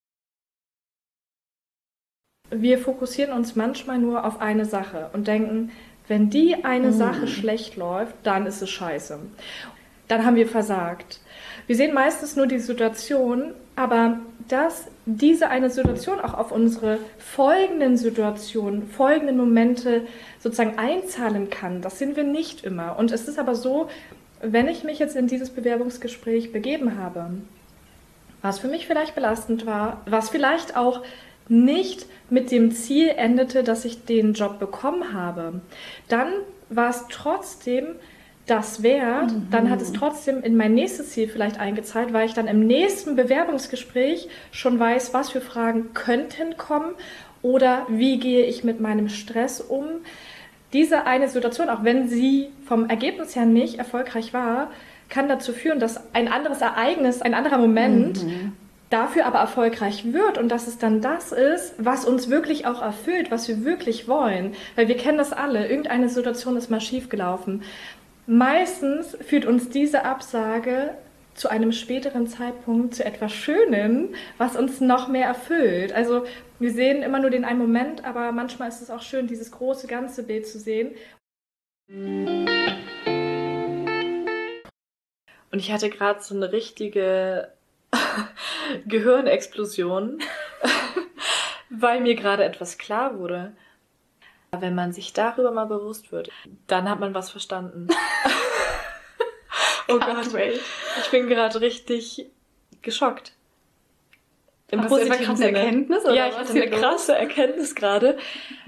Wir fokussieren uns manchmal nur auf eine Sache und denken, wenn die eine mhm. Sache schlecht läuft, dann ist es scheiße. Dann haben wir versagt. Wir sehen meistens nur die Situation, aber dass diese eine Situation auch auf unsere folgenden Situationen, folgenden Momente sozusagen einzahlen kann, das sehen wir nicht immer. Und es ist aber so, wenn ich mich jetzt in dieses Bewerbungsgespräch begeben habe, was für mich vielleicht belastend war, was vielleicht auch nicht mit dem Ziel endete, dass ich den Job bekommen habe, dann war es trotzdem das wert, mhm. dann hat es trotzdem in mein nächstes Ziel vielleicht eingezahlt, weil ich dann im nächsten Bewerbungsgespräch schon weiß, was für Fragen könnten kommen oder wie gehe ich mit meinem Stress um. Diese eine Situation, auch wenn sie vom Ergebnis her nicht erfolgreich war, kann dazu führen, dass ein anderes Ereignis, ein anderer Moment mhm. dafür aber erfolgreich wird und dass es dann das ist, was uns wirklich auch erfüllt, was wir wirklich wollen. Weil wir kennen das alle, irgendeine Situation ist mal schiefgelaufen. Meistens führt uns diese Absage zu einem späteren Zeitpunkt zu etwas Schönem, was uns noch mehr erfüllt. Also wir sehen immer nur den einen Moment, aber manchmal ist es auch schön, dieses große ganze Bild zu sehen. Und ich hatte gerade so eine richtige Gehirnexplosion, weil mir gerade etwas klar wurde. Wenn man sich darüber mal bewusst wird, dann hat man was verstanden. Oh Gott, ich bin gerade richtig geschockt. Im Hast positiven du eine Erkenntnis? Oder ja, ich hatte eine krasse Erkenntnis gerade.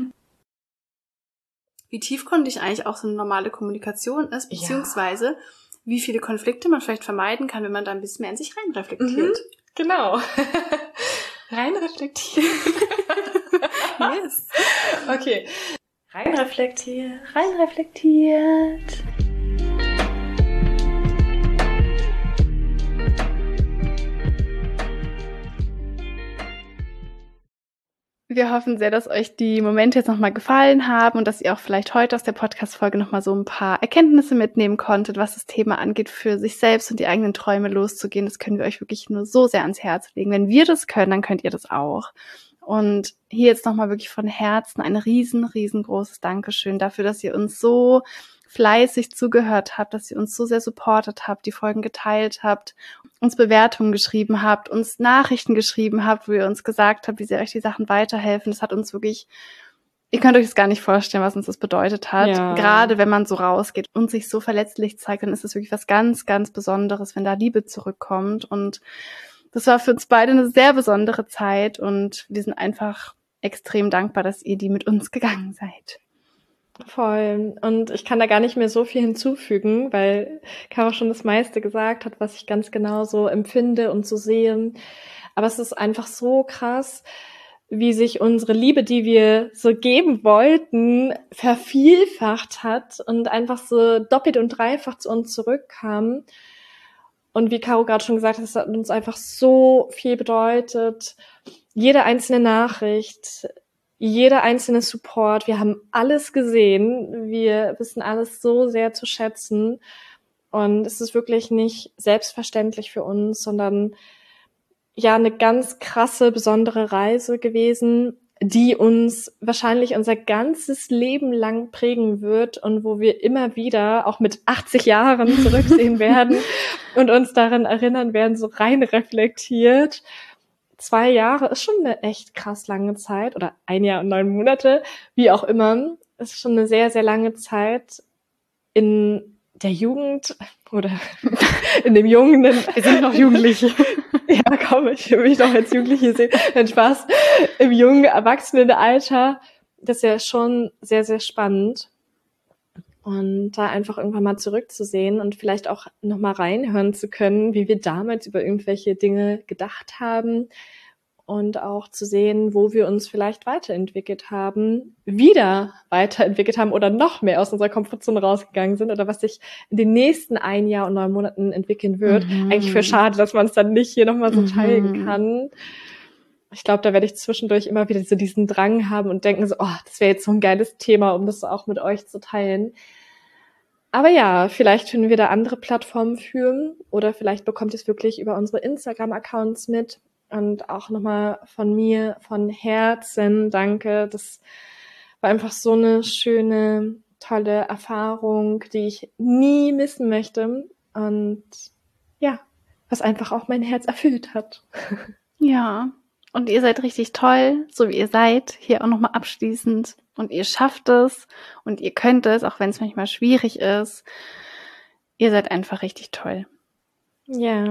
Wie tiefgründig eigentlich auch so eine normale Kommunikation ist, beziehungsweise ja. wie viele Konflikte man vielleicht vermeiden kann, wenn man da ein bisschen mehr in sich reinreflektiert. Mhm, genau. Reinreflektieren. Yes. Okay. Reinreflektiert. Reinreflektiert. Wir hoffen sehr, dass euch die Momente jetzt nochmal gefallen haben und dass ihr auch vielleicht heute aus der Podcast-Folge nochmal so ein paar Erkenntnisse mitnehmen konntet, was das Thema angeht, für sich selbst und die eigenen Träume loszugehen. Das können wir euch wirklich nur so sehr ans Herz legen. Wenn wir das können, dann könnt ihr das auch. Und hier jetzt nochmal wirklich von Herzen ein riesen, riesengroßes Dankeschön dafür, dass ihr uns so fleißig zugehört habt, dass ihr uns so sehr supportet habt, die Folgen geteilt habt, uns Bewertungen geschrieben habt, uns Nachrichten geschrieben habt, wo ihr uns gesagt habt, wie sehr euch die Sachen weiterhelfen. Das hat uns wirklich, ihr könnt euch das gar nicht vorstellen, was uns das bedeutet hat. Ja. Gerade wenn man so rausgeht und sich so verletzlich zeigt, dann ist es wirklich was ganz, ganz Besonderes, wenn da Liebe zurückkommt. Und das war für uns beide eine sehr besondere Zeit und wir sind einfach extrem dankbar, dass ihr die mit uns gegangen seid. Voll. Und ich kann da gar nicht mehr so viel hinzufügen, weil Caro schon das meiste gesagt hat, was ich ganz genau so empfinde und so sehe. Aber es ist einfach so krass, wie sich unsere Liebe, die wir so geben wollten, vervielfacht hat und einfach so doppelt und dreifach zu uns zurückkam. Und wie Caro gerade schon gesagt hat, es hat uns einfach so viel bedeutet. Jede einzelne Nachricht, jeder einzelne Support, wir haben alles gesehen, wir wissen alles so sehr zu schätzen und es ist wirklich nicht selbstverständlich für uns, sondern ja eine ganz krasse, besondere Reise gewesen, die uns wahrscheinlich unser ganzes Leben lang prägen wird und wo wir immer wieder, auch mit achtzig Jahren zurücksehen werden und uns daran erinnern werden, so rein reflektiert. Zwei Jahre ist schon eine echt krass lange Zeit oder ein Jahr und neun Monate, wie auch immer, ist schon eine sehr, sehr lange Zeit in der Jugend oder in dem jungen... Wir sind noch Jugendliche. Ja, komm, ich will mich doch als Jugendliche sehen. Nein, Spaß. Im jungen Erwachsenenalter, das ist ja schon sehr, sehr spannend. Und da einfach irgendwann mal zurückzusehen und vielleicht auch nochmal reinhören zu können, wie wir damals über irgendwelche Dinge gedacht haben und auch zu sehen, wo wir uns vielleicht weiterentwickelt haben, wieder weiterentwickelt haben oder noch mehr aus unserer Komfortzone rausgegangen sind oder was sich in den nächsten ein Jahr und neun Monaten entwickeln wird. Mhm. Eigentlich für schade, dass man es dann nicht hier nochmal so teilen mhm. kann. Ich glaube, da werde ich zwischendurch immer wieder so diesen Drang haben und denken so, oh, das wäre jetzt so ein geiles Thema, um das auch mit euch zu teilen. Aber ja, vielleicht finden wir da andere Plattformen für oder vielleicht bekommt ihr es wirklich über unsere Instagram-Accounts mit. Und auch nochmal von mir, von Herzen danke. Das war einfach so eine schöne, tolle Erfahrung, die ich nie missen möchte. Und ja, was einfach auch mein Herz erfüllt hat. Ja, und ihr seid richtig toll, so wie ihr seid. Hier auch nochmal abschließend. Und ihr schafft es und ihr könnt es, auch wenn es manchmal schwierig ist. Ihr seid einfach richtig toll. Ja.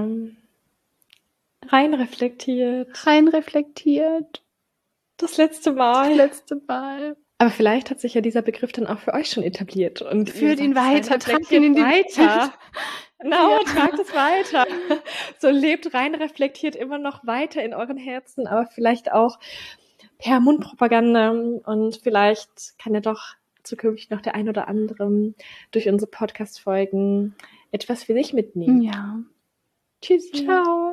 Rein reflektiert. Rein reflektiert. Das letzte Mal. Das letzte Mal. Aber vielleicht hat sich ja dieser Begriff dann auch für euch schon etabliert. Und führt ihn weiter, tragt ihn in die weiter. Genau, ja. Tragt es weiter. So lebt rein reflektiert immer noch weiter in euren Herzen, aber vielleicht auch per Mundpropaganda. Und vielleicht kann ja doch zukünftig noch der ein oder andere durch unsere Podcast-Folgen etwas für sich mitnehmen. Ja. Tschüss. Ciao.